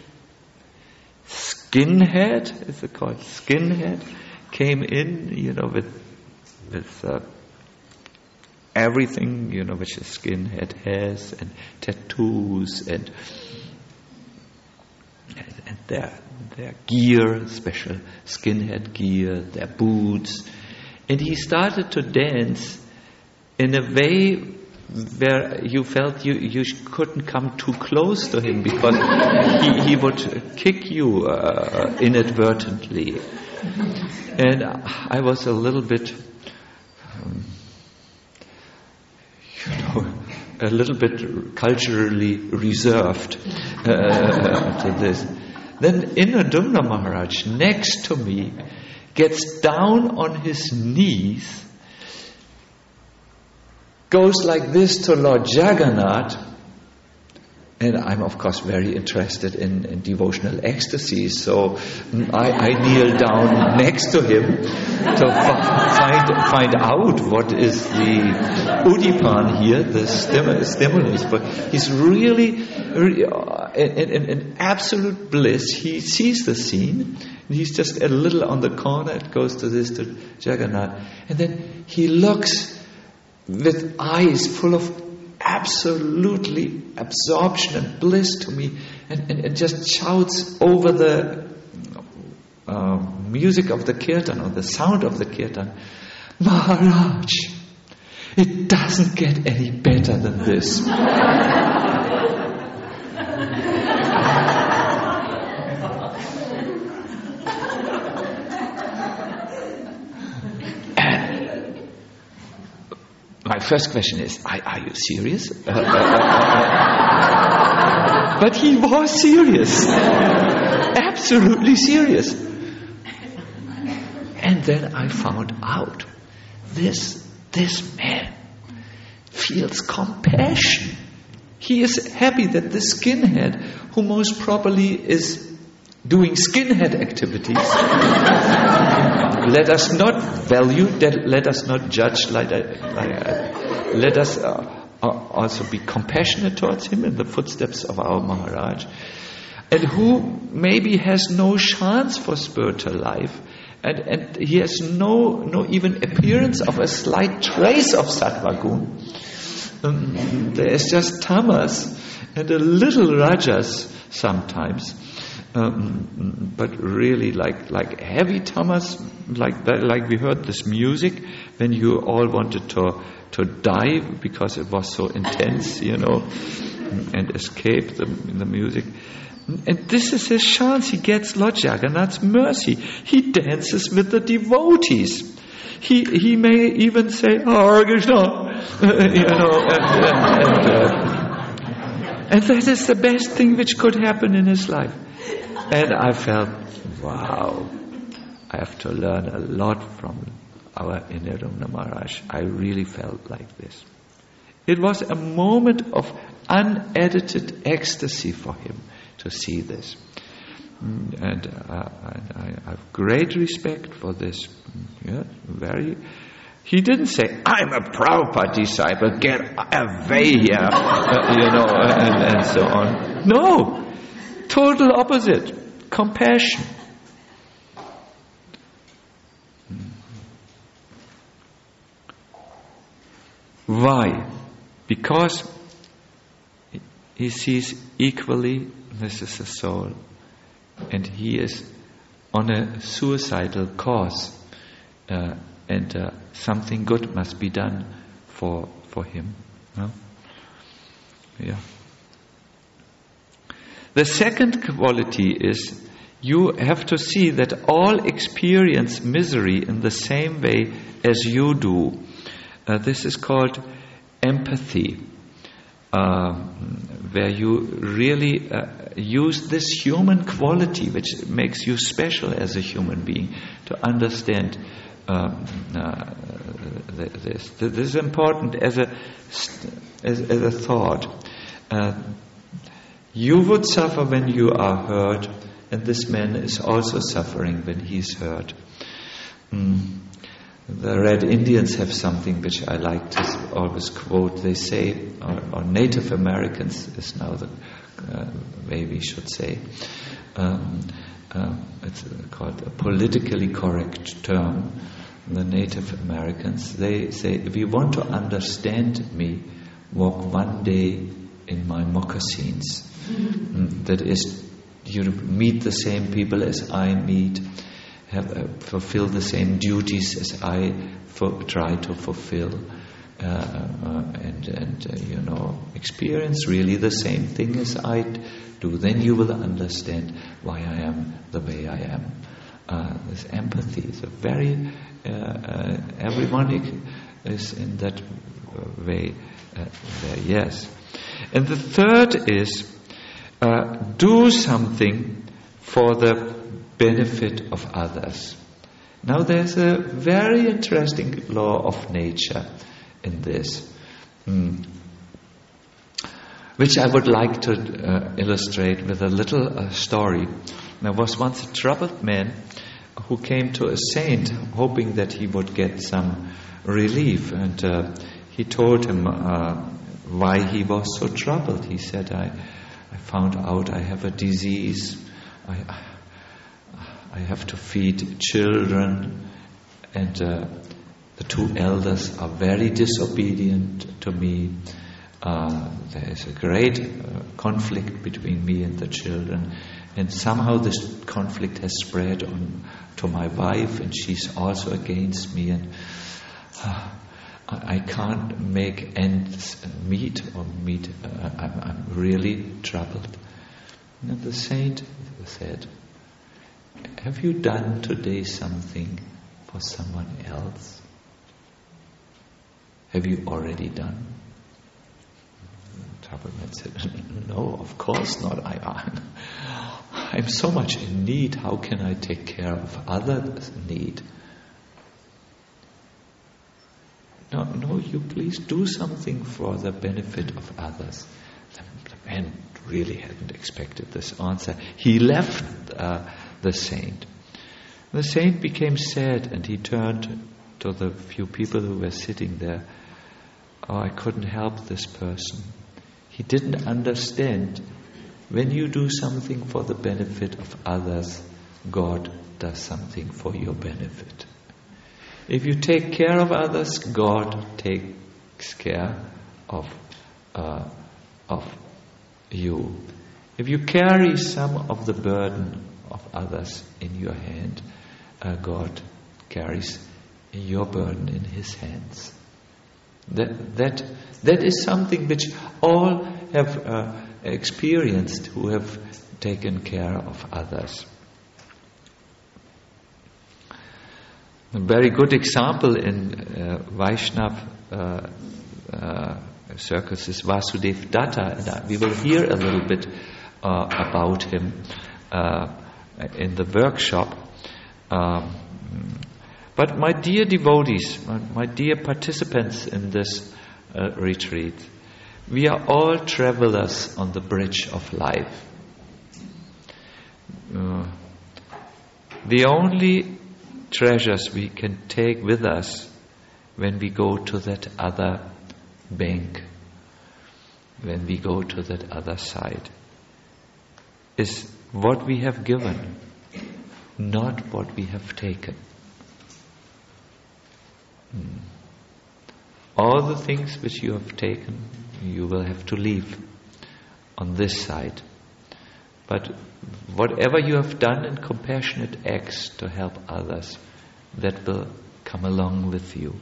skinhead, is it called skinhead, came in, you know, with with uh, everything, you know, which a skinhead has, and tattoos, and and their their gear, special skinhead gear, their boots, and he started to dance in a way where you felt you, you couldn't come too close to him, because he, he would kick you uh, inadvertently. And I was a little bit, um, you know, a little bit culturally reserved uh, to this. Then Indradyumna Maharaj, next to me, gets down on his knees, goes like this to Lord Jagannath, and I'm of course very interested in, in devotional ecstasy, so I, I kneel down next to him to f- find find out what is the udipan here, the stim- stimulus. But he's really, really uh, in, in, in absolute bliss. He sees the scene, and he's just a little on the corner. It goes to this to Jagannath, and then he looks with eyes full of absolutely absorption and bliss to me, and, and, and just shouts over the uh, music of the kirtan, or the sound of the kirtan, "Maharaj, it doesn't get any better than this." My first question is, are, are you serious? Uh, uh, uh, but he was serious. Absolutely serious. And then I found out, this, this man feels compassion. He is happy that the skinhead, who most probably is doing skinhead activities, let us not value, let us not judge, like, like, let us uh, also be compassionate towards him in the footsteps of our Maharaj, and who maybe has no chance for spiritual life, and, and he has no no even appearance of a slight trace of sattva gun. Um, there is just tamas and a little rajas sometimes. Um, but really, like like heavy tamas, like that, like we heard this music when you all wanted to to die because it was so intense, you know, and escape the the music. And this is his chance. He gets Lord Jagannath's mercy. He dances with the devotees. He he may even say, "Hare Krishna," you know, and and, and, uh, and that is the best thing which could happen in his life. And I felt, wow, I have to learn a lot from our Indradyumna Maharaj. I really felt like this. It was a moment of unedited ecstasy for him to see this. And, uh, and I have great respect for this. Yeah, very. He didn't say, "I'm a Prabhupada disciple, get away here," uh, you know, and, and so on. No, total opposite. Compassion. Why? Because he sees equally this is a soul, and he is on a suicidal course, uh, and uh, something good must be done for for him. No? Yeah. The second quality is you have to see that all experience misery in the same way as you do. Uh, this is called empathy, uh, where you really uh, use this human quality which makes you special as a human being to understand um, uh, this. This is important as a as, as a thought. Uh, you would suffer when you are hurt, and this man is also suffering when he's hurt. Mm. The Red Indians have something which I like to always quote. They say, or, or Native Americans is now the uh, way we should say. Um, uh, it's called a politically correct term. The Native Americans, they say, if you want to understand me, walk one day in my moccasins. Mm, that is, you meet the same people as I meet, have uh, fulfill the same duties as I for, try to fulfill, uh, uh, and and uh, you know experience really the same thing as I do. Then you will understand why I am the way I am. Uh, this empathy is a very uh, uh, everyone is in that way uh, there. Yes, and the third is uh, do something for the benefit of others. Now there's a very interesting law of nature in this, mm, which I would like to uh, illustrate with a little uh, story. There was once a troubled man who came to a saint hoping that he would get some relief, and uh, he told him uh, why he was so troubled. He said, I, I found out I have a disease. I, I I have to feed children, and uh, the two elders are very disobedient to me. Uh, there is a great uh, conflict between me and the children, and somehow this conflict has spread on to my wife, and she's also against me, and uh, I, I can't make ends meet or meet. Uh, I'm, I'm really troubled. And the saint said, have you done today something for someone else? Have you already done? The troubled said, no, of course not. I, I'm, I'm so much in need. How can I take care of others' need? No, no, you please do something for the benefit of others. The, the man really hadn't expected this answer. He left uh, the saint. The saint became sad, and he turned to the few people who were sitting there. Oh, I couldn't help this person. He didn't understand. When you do something for the benefit of others, God does something for your benefit. If you take care of others, God takes care of uh, of you. If you carry some of the burden of others in your hand, uh, God carries your burden in His hands. That that that is something which all have uh, experienced who have taken care of others. A very good example in uh, Vaishnav uh, uh, circles is Vasudev Datta, and uh, we will hear a little bit uh, about him uh, in the workshop. Um, but my dear devotees, my, my dear participants in this uh, retreat, we are all travelers on the bridge of life. Uh, the only treasures we can take with us when we go to that other bank, when we go to that other side, is what we have given, not what we have taken. Hmm. All the things which you have taken, you will have to leave on this side. But whatever you have done in compassionate acts to help others, that will come along with you.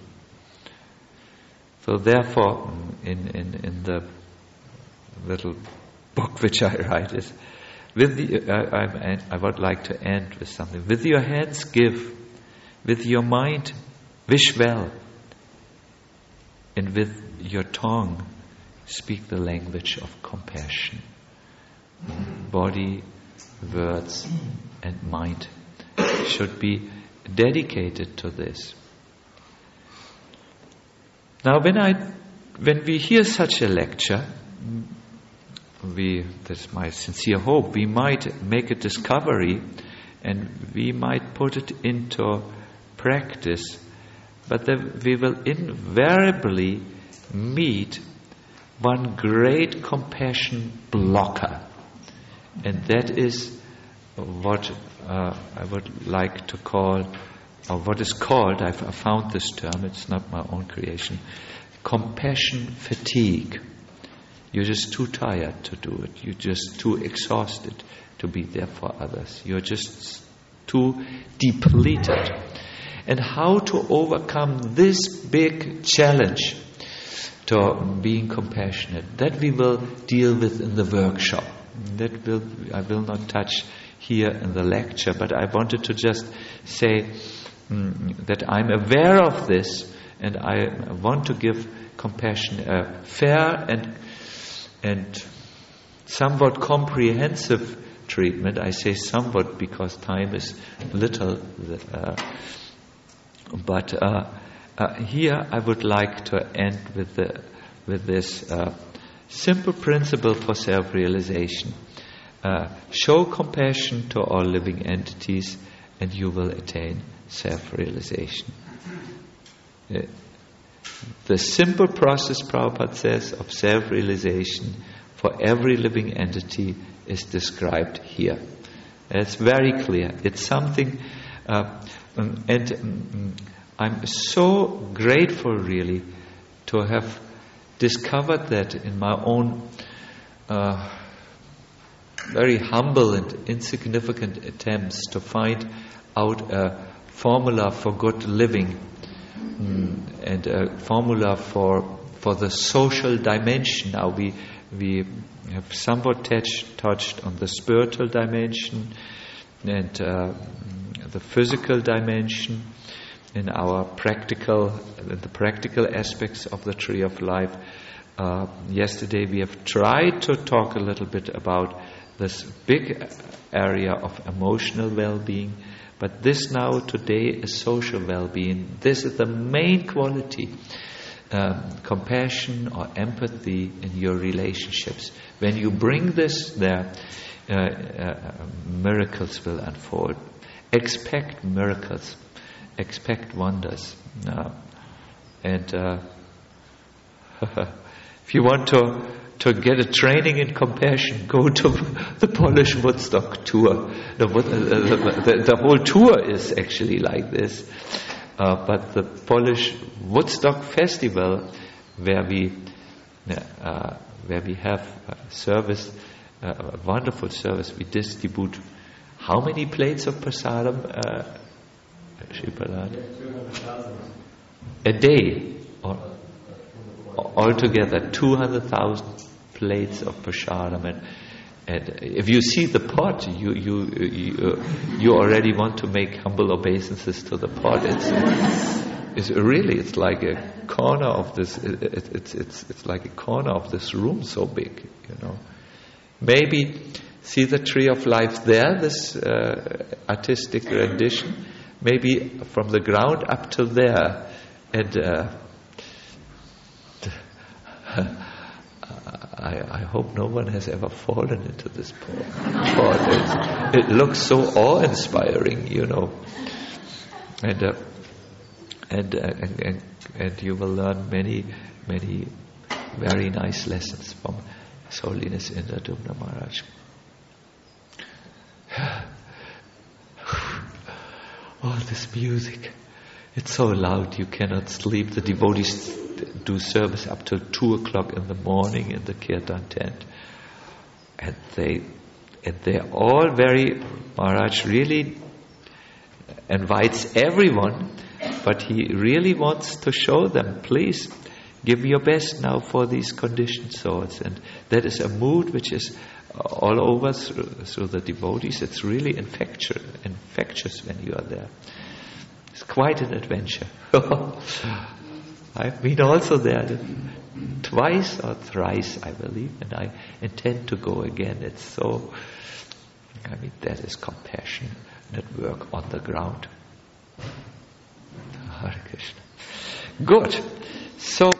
So therefore, in, in, in the little book which I write, is with the, uh, I, I would like to end with something. With your hands give, with your mind wish well, and with your tongue speak the language of compassion. Body, words, and mind should be dedicated to this. Now, when I, when we hear such a lecture, we, that's my sincere hope, we might make a discovery and we might put it into practice, but then we will invariably meet one great compassion blocker, and that is what uh, I would like to call, or what is called, I've I found this term, it's not my own creation, compassion fatigue. You're just too tired to do it. You're just too exhausted to be there for others. You're just too depleted. And how to overcome this big challenge to being compassionate, that we will deal with in the workshop. That will I will not touch here in the lecture, but I wanted to just say mm, that I'm aware of this, and I want to give compassion a fair and and somewhat comprehensive treatment. I say somewhat because time is little, uh, but uh, uh, here I would like to end with the, with this uh, simple principle for self-realization. Uh, show compassion to all living entities and you will attain self-realization. Uh, the simple process, Prabhupada says, of self-realization for every living entity is described here. And it's very clear. It's something, uh, and um, I'm so grateful really to have discovered that in my own uh, very humble and insignificant attempts to find out a formula for good living um, and a formula for for the social dimension. Now we we have somewhat touched, touched on the spiritual dimension and uh, the physical dimension in our practical, the practical aspects of the tree of life. Uh, yesterday we have tried to talk a little bit about this big area of emotional well-being, but this now today is social well-being. This is the main quality. Um, compassion or empathy in your relationships. When you bring this there, uh, uh, miracles will unfold. Expect miracles. Expect wonders. Uh, and uh, if you want to to get a training in compassion, go to the Polish Woodstock tour. The, uh, the, the, the whole tour is actually like this. Uh, but the Polish Woodstock Festival, where we uh, where we have a service, uh, a wonderful service, we distribute how many plates of prasadam? Uh, a day, or altogether two hundred thousand plates of prasadam, and. And if you see the pot, you you you, you already want to make humble obeisances to the pot. It's, it's really it's like a corner of this. It, it, it's it's it's like a corner of this room, so big, you know. Maybe see the tree of life there. This uh, artistic rendition, maybe from the ground up to there, and. Uh, I, I hope no one has ever fallen into this pot. It looks so awe-inspiring, you know. And, uh, and, uh, and and and you will learn many, many very nice lessons from His Holiness Indradumna Maharaj. All this music, it's so loud you cannot sleep. The devotees do service up till two o'clock in the morning in the kirtan tent, and they and they're all very. Maharaj really invites everyone, but he really wants to show them, please give your best now for these conditioned souls. And that is a mood which is all over through, through the devotees. It's really infectious, infectious when you are there. It's quite an adventure. I've been also there. twice or thrice, I believe, and I intend to go again. It's so, I mean, that is compassion at work on the ground. Hare Krishna. Good. So,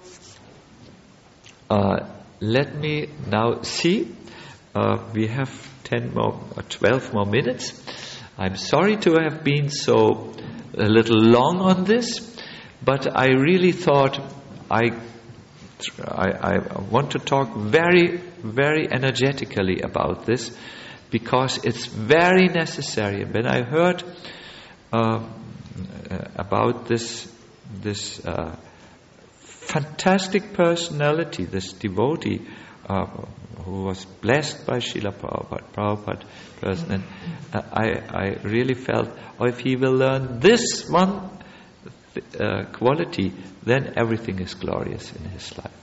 uh, let me now see. Uh, we have ten more, or twelve more minutes. I'm sorry to have been so a little long on this, but I really thought I, I, I want to talk very, very energetically about this, because it's very necessary. When I heard uh, about this, this uh, fantastic personality, this devotee uh, who was blessed by Srila Prabhupada, Prabhupada person, and uh, I, I really felt, oh, if he will learn this one uh, quality, then everything is glorious in his life.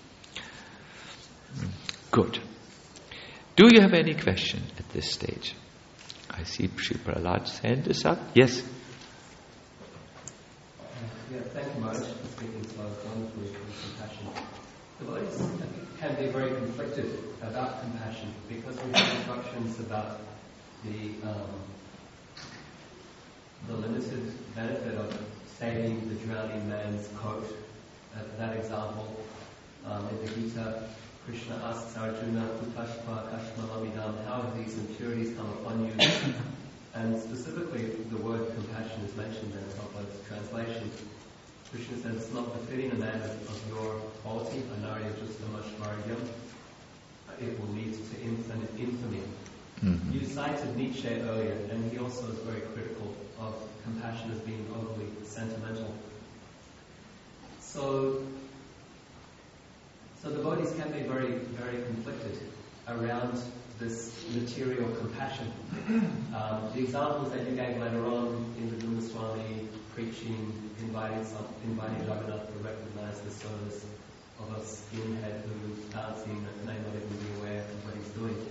Good. Do you have any question at this stage? I see Shri Prahalad's hand is up. Yes? Yeah, thank you, Maharaj, for speaking so wonderfully with compassion. The devotees can be very conflicted about compassion, because we have instructions about the um, the limited benefit of saving the drowning man's coat. Uh, that example, um, in the Gita, Krishna asks Arjuna, Kutashpa Kashmalamidam, how have these impurities come upon you? And specifically, the word compassion is mentioned in Prabhupada's translation. Krishna says, it's not befitting a man of, of your quality, Anarya Justamashvaryam. It will lead to infinite infamy. Mm-hmm. You cited Nietzsche earlier, and he also is very critical of compassion as being overly sentimental. So, so devotees can be very, very conflicted around this material compassion. Um, the examples that you gave later on in the Guru Swami preaching, inviting some, inviting Jagannath to recognize the service of a skinhead who's dancing and may not even be aware of what he's doing.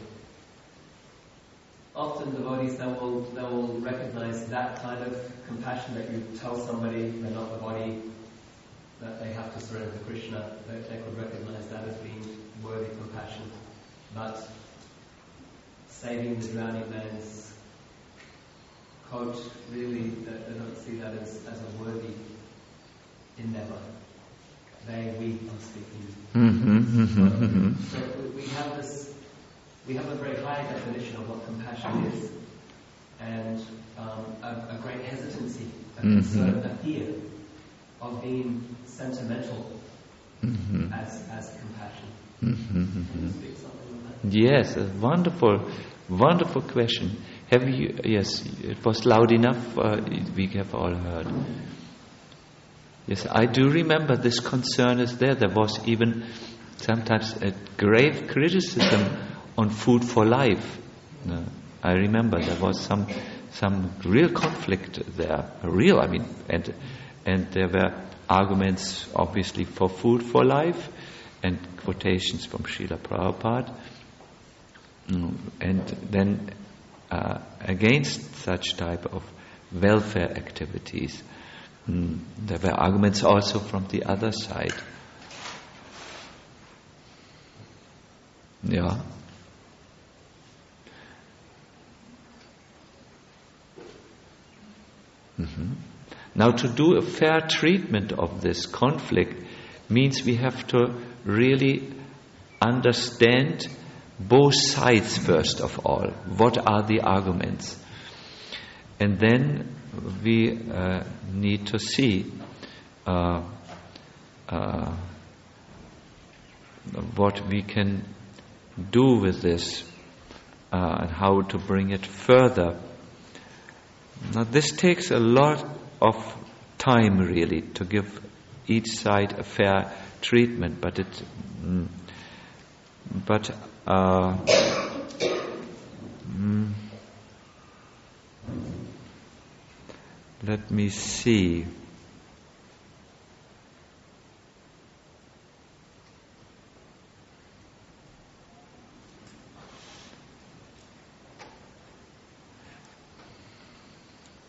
Often devotees, they will, they will recognize that kind of compassion, that you tell somebody they're not the body, that they have to surrender to Krishna, they, they could recognize that as being worthy compassion. But saving the drowning man's coat, really, they, they don't see that as, as a worthy endeavor. They, we, I'm speaking. Mm-hmm, mm-hmm, so, so we have this, we have a very high definition of what compassion is, and um, a, a great hesitancy, a mm-hmm. concern, a fear of being sentimental mm-hmm. as as compassion. Mm-hmm, Can mm-hmm. you speak something on that? Yes, a wonderful, wonderful question. Have you? Yes, it was loud enough. Uh, we have all heard. Yes, I do remember this concern is there. There was even sometimes a grave criticism on food for life. No, I remember there was some some real conflict there. Real, I mean, and and there were arguments obviously for food for life, and quotations from Srila Prabhupada, mm, and then uh, against such type of welfare activities. Mm, there were arguments also from the other side. Yeah. Mm-hmm. Now, to do a fair treatment of this conflict means we have to really understand both sides first of all. What are the arguments? And then we uh, need to see uh, uh, what we can do with this uh, and how to bring it further. Now, this takes a lot of time, really, to give each side a fair treatment. But it, mm, but uh, mm, let me see.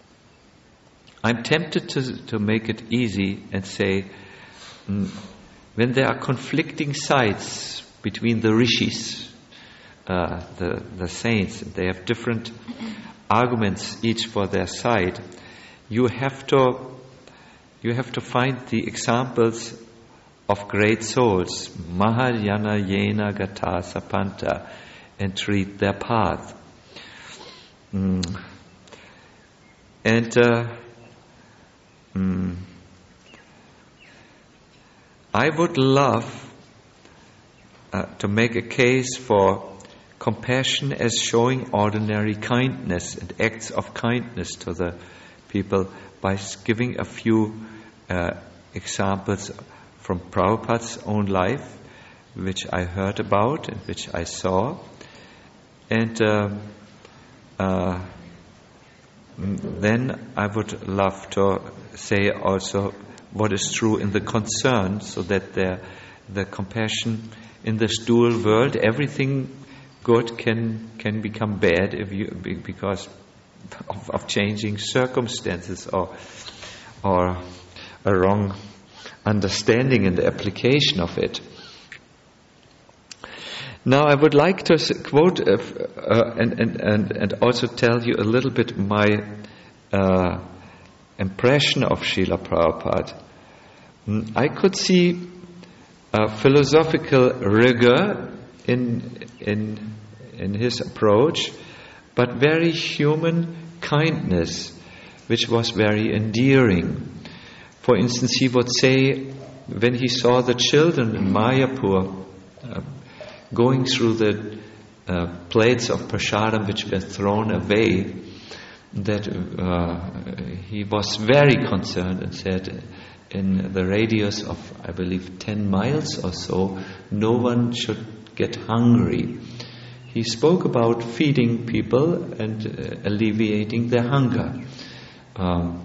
I'm tempted to, to make it easy and say, mm, when there are conflicting sides between the rishis, uh, the, the saints, they have different arguments each for their side, you have to you have to find the examples of great souls, Mahayana Yena Gata Sapanta, and treat their path. Mm. And uh, mm, I would love uh, to make a case for compassion as showing ordinary kindness and acts of kindness to the people by giving a few uh, examples from Prabhupada's own life, which I heard about and which I saw. And uh, uh, then I would love to say also what is true in the concern, so that the, the compassion in this dual world, everything good can can become bad if you because of, of changing circumstances or or a wrong understanding and the application of it. Now I would like to quote uh, uh, and, and, and, and also tell you a little bit my uh, impression of Srila Prabhupada. Mm, I could see a philosophical rigor in in in his approach, but very human kindness, which was very endearing. For instance, he would say, when he saw the children in Mayapur uh, going through the uh, plates of prasadam which were thrown away, that uh, he was very concerned and said, in the radius of, I believe, ten miles or so, no one should get hungry. He spoke about feeding people and uh, alleviating their hunger. Um,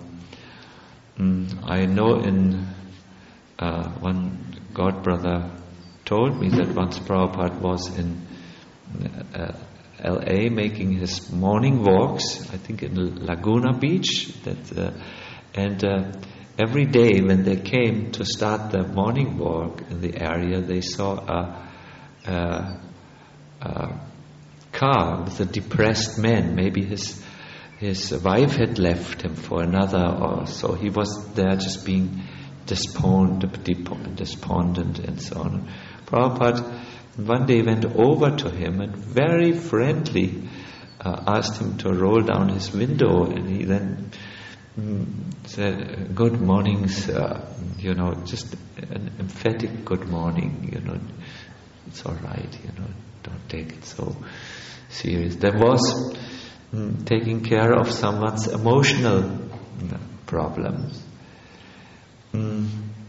I know in uh, one God brother told me that once Prabhupada was in uh, L A making his morning walks, I think in Laguna Beach, that uh, and uh, every day when they came to start the morning walk in the area, they saw a, a, a car with a depressed man. Maybe his his wife had left him for another, or so he was there just being despondent, despondent and so on. Prabhupada one day went over to him and very friendly uh, asked him to roll down his window, and he then mm, said, "Good morning, sir." You know, just an emphatic good morning. You know, it's all right. You know, don't take it so serious. There was mm, taking care of someone's emotional mm, problems. Mm.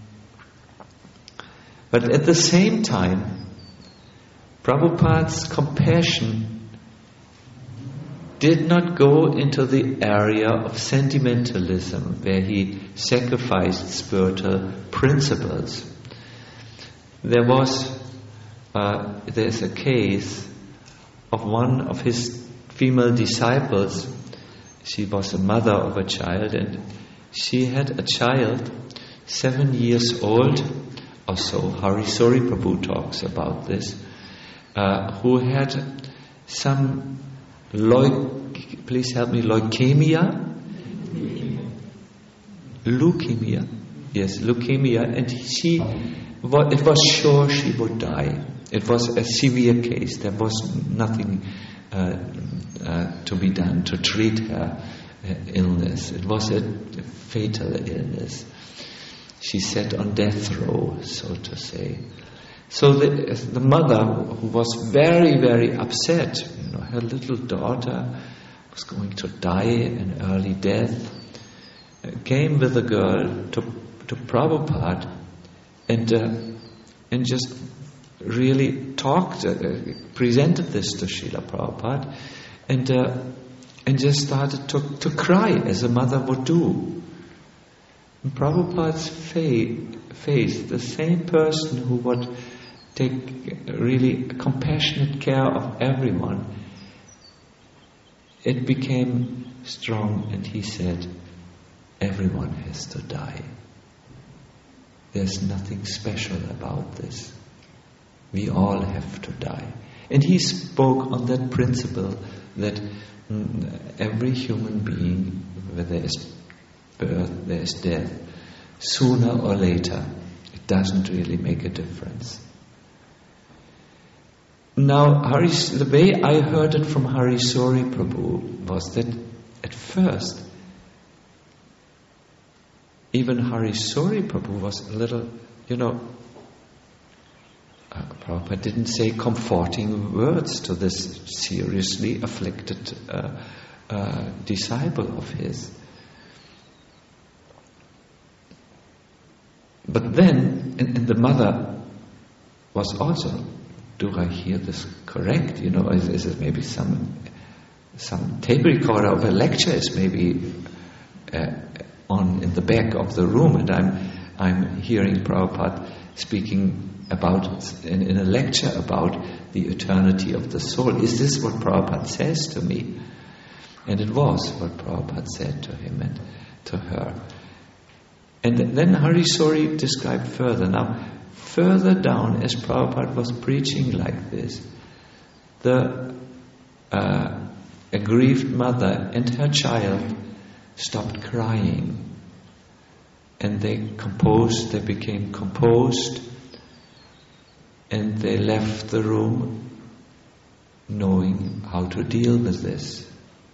But at the same time, Prabhupada's compassion did not go into the area of sentimentalism, where he sacrificed spiritual principles. There was, uh, there's a case of one of his female disciples. She was a mother of a child, and she had a child seven years old or so. Harisori Prabhu talks about this, uh, who had some leuc- please help me, leukemia? Leukemia. Yes, leukemia, and she, it was sure she would die. It was a severe case. There was nothing uh, uh, to be done to treat her uh, illness. It was a fatal illness. She sat on death row, so to say. So the, the mother, who was very, very upset, you know, her little daughter was going to die an early death, uh, came with the girl to to Prabhupada and uh, and just really talked, uh, presented this to Srila Prabhupada, and uh, and just started to to cry as a mother would do. In Prabhupada's fa- face, the same person who would take really compassionate care of everyone, it became strong, and he said, everyone has to die. there's nothing special about this. We all have to die. And he spoke on that principle that mm, every human being, where there is birth, there is death, sooner or later, it doesn't really make a difference. Now, Hari, the way I heard it from Hari Sori Prabhu was that at first, even Hari Sori Prabhu was a little, you know, uh, Prabhupada didn't say comforting words to this seriously afflicted uh, uh, disciple of his. But then, and, and the mother was also, do I hear this correct? You know, is, is it maybe some some tape recorder of a lecture is maybe uh, on in the back of the room, and I'm I'm hearing Prabhupada speaking about in, in a lecture about the eternity of the soul. Is this what Prabhupada says to me? And it was what Prabhupada said to him and to her. And then Hari Sori described further. Now, further down, as Prabhupada was preaching like this, the uh, aggrieved mother and her child stopped crying, and they composed, they became composed, and they left the room knowing how to deal with this.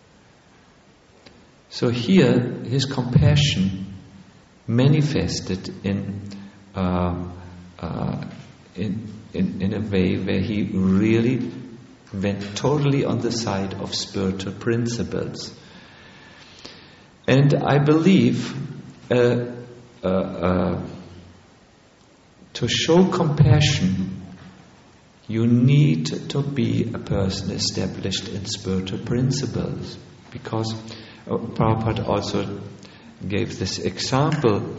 So here, his compassion manifested in uh, uh, in, in in a way where he really went totally on the side of spiritual principles. And I believe uh, uh, uh, to show compassion, you need to be a person established in spiritual principles, because uh, Prabhupada also gave this example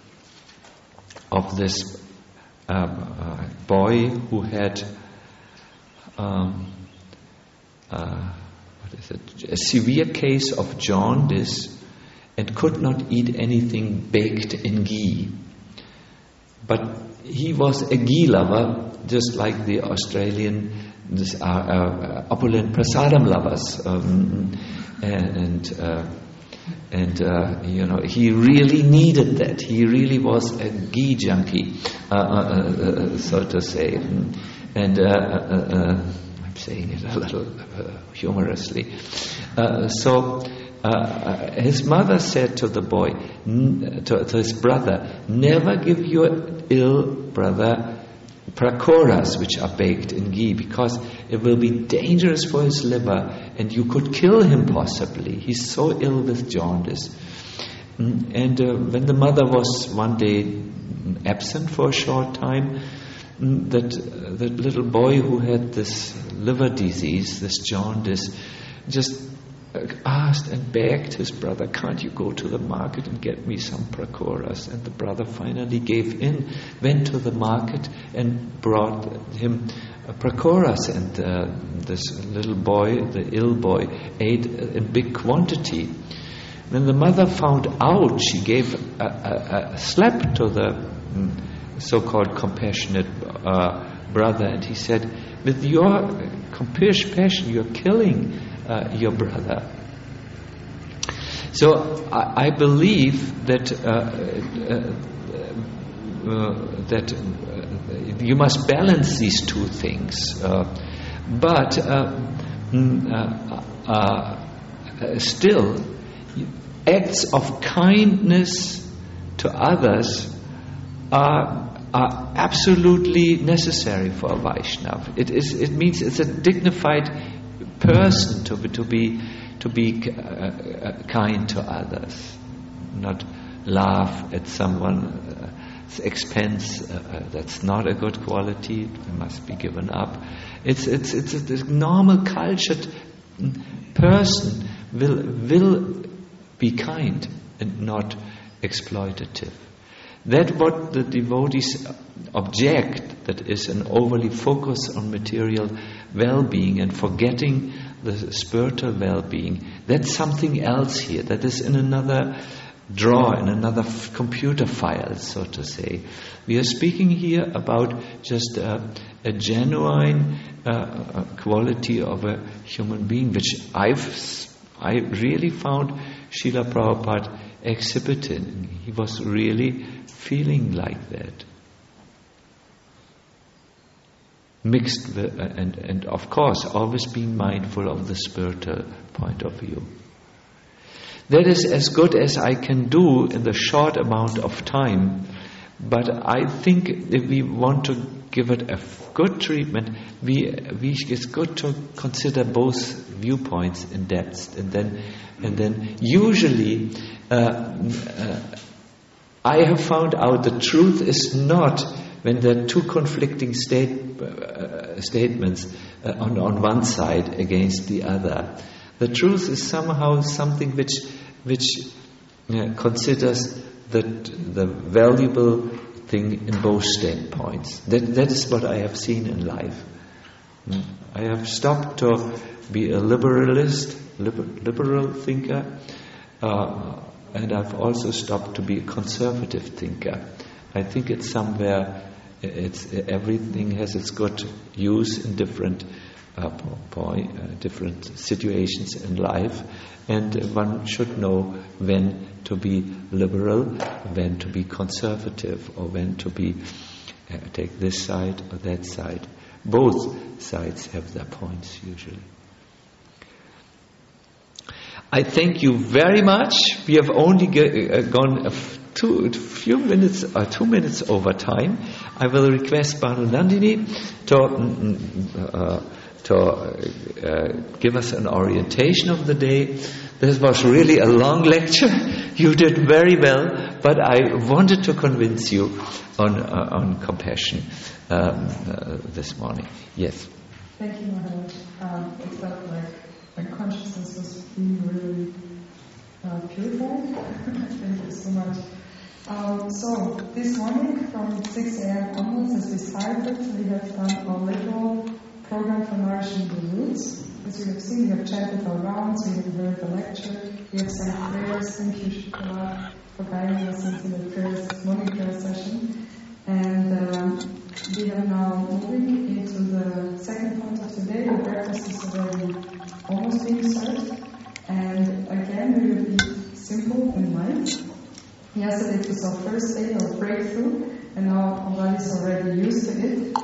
of this uh, uh, boy who had um, uh, what is it? a severe case of jaundice and could not eat anything baked in ghee. But he was a ghee lover, just like the Australian this, uh, uh, opulent prasadam lovers, um, and. and uh, And, uh, you know, he really needed that. He really was a ghee junkie, uh, uh, uh, so to say. And uh, uh, uh, I'm saying it a little uh, humorously. Uh, so uh, his mother said to the boy, to, to his brother, never give your ill brother prakoras, which are baked in ghee, because it will be dangerous for his liver and you could kill him possibly. He's so ill with jaundice. And uh, when the mother was one day absent for a short time, that uh, that little boy who had this liver disease, this jaundice, just asked and begged his brother, can't you go to the market and get me some prakoras? And the brother finally gave in, went to the market and brought him prakoras, and uh, this little boy, the ill boy, ate in big quantity. When the mother found out, she gave a, a, a slap to the mm, so-called compassionate uh, brother, and he said, with your compassion, you're killing Uh, your brother. So I, I believe that uh, uh, uh, that uh, you must balance these two things. Uh, but uh, uh, uh, still, acts of kindness to others are are absolutely necessary for a Vaishnava. It is. It means it's a dignified person to be to be to be uh, uh, kind to others, not laugh at someone's expense. Uh, uh, that's not a good quality. It must be given up. It's it's it's a, a normal cultured person will will be kind and not exploitative. That what the devotees object, that is an overly focus on material well-being and forgetting the spiritual well-being, that's something else here. That is in another drawer in another f- computer file, so to say. We are speaking here about just a, a genuine uh, quality of a human being, which I've I really found Srila Prabhupada exhibited. He was really feeling like that. Mixed with, uh, and, and of course, always being mindful of the spiritual point of view. That is as good as I can do in the short amount of time, but I think if we want to give it a good treatment, we, we it's good to consider both viewpoints in depth, and then and then usually uh, uh, I have found out the truth is not when there are two conflicting state, uh, statements uh, on, on one side against the other. The truth is somehow something which which uh, considers that the valuable thing in both standpoints. That that is what I have seen in life. Mm. I have stopped to be a liberalist, liber, liberal thinker, uh, and I've also stopped to be a conservative thinker. I think it's somewhere. It's everything has its good use in different uh, point, uh, different situations in life, and one should know when to be liberal, when to be conservative, or when to be uh, take this side or that side. Both sides have their points usually. I thank you very much. We have only g- uh, gone a f- two, a few minutes, or uh, two minutes over time. I will request Bhanu Nandini to uh, to uh, give us an orientation of the day. This was really a long lecture. You did very well, but I wanted to convince you on uh, on compassion um, uh, this morning. Yes. Thank you, Maharaj. Um, it felt like my consciousness was being really uh, purified. Thank you so much. Um, so, this morning from six a.m. onwards, as we started, we have done our little program for nourishing the roots. As you have seen, we have chanted our rounds, we have heard the lecture, we have said prayers. Thank you, Shukla, for guiding us into the prayers, morning prayer session. And um, we are now moving into the second part of the day. The breakfast is already almost being served. And again, we will be simple and light. Yesterday it was our first day of breakthrough, and now our body is already used to it.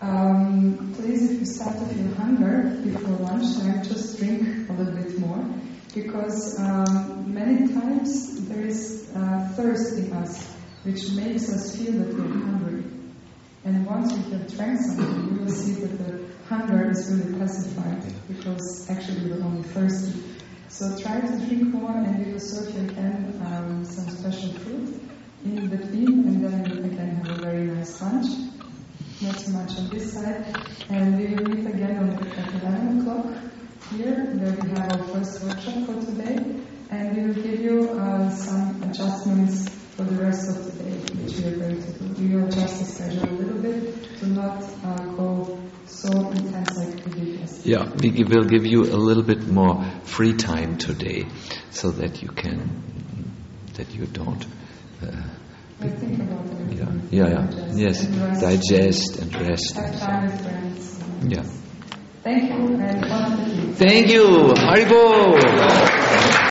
Um, please, if you start to feel hunger before lunchtime, just drink a little bit more, because um, many times there is uh, thirst in us, which makes us feel that we're hungry. And once we have drank something, we will see that the hunger is really pacified, because actually we're only thirsty. So try to drink more, and we will serve you again um, some special fruit in between, and then we again have a very nice lunch. Not too much on this side. And we will meet again on the, at eleven o'clock here, where we have our first workshop for today. And we will give you uh, some adjustments for the rest of the day, which we are going to do. We will adjust the schedule a little bit to not uh, go so intense like we did yesterday. Yeah, we will give you a little bit more free time today, so that you can, that you don't. Uh, I think about it. Yeah, yeah, yeah. Yes, and digest and rest. Have time with friends. Yeah. Thank you, and bon appetit. Thank you. Haribol.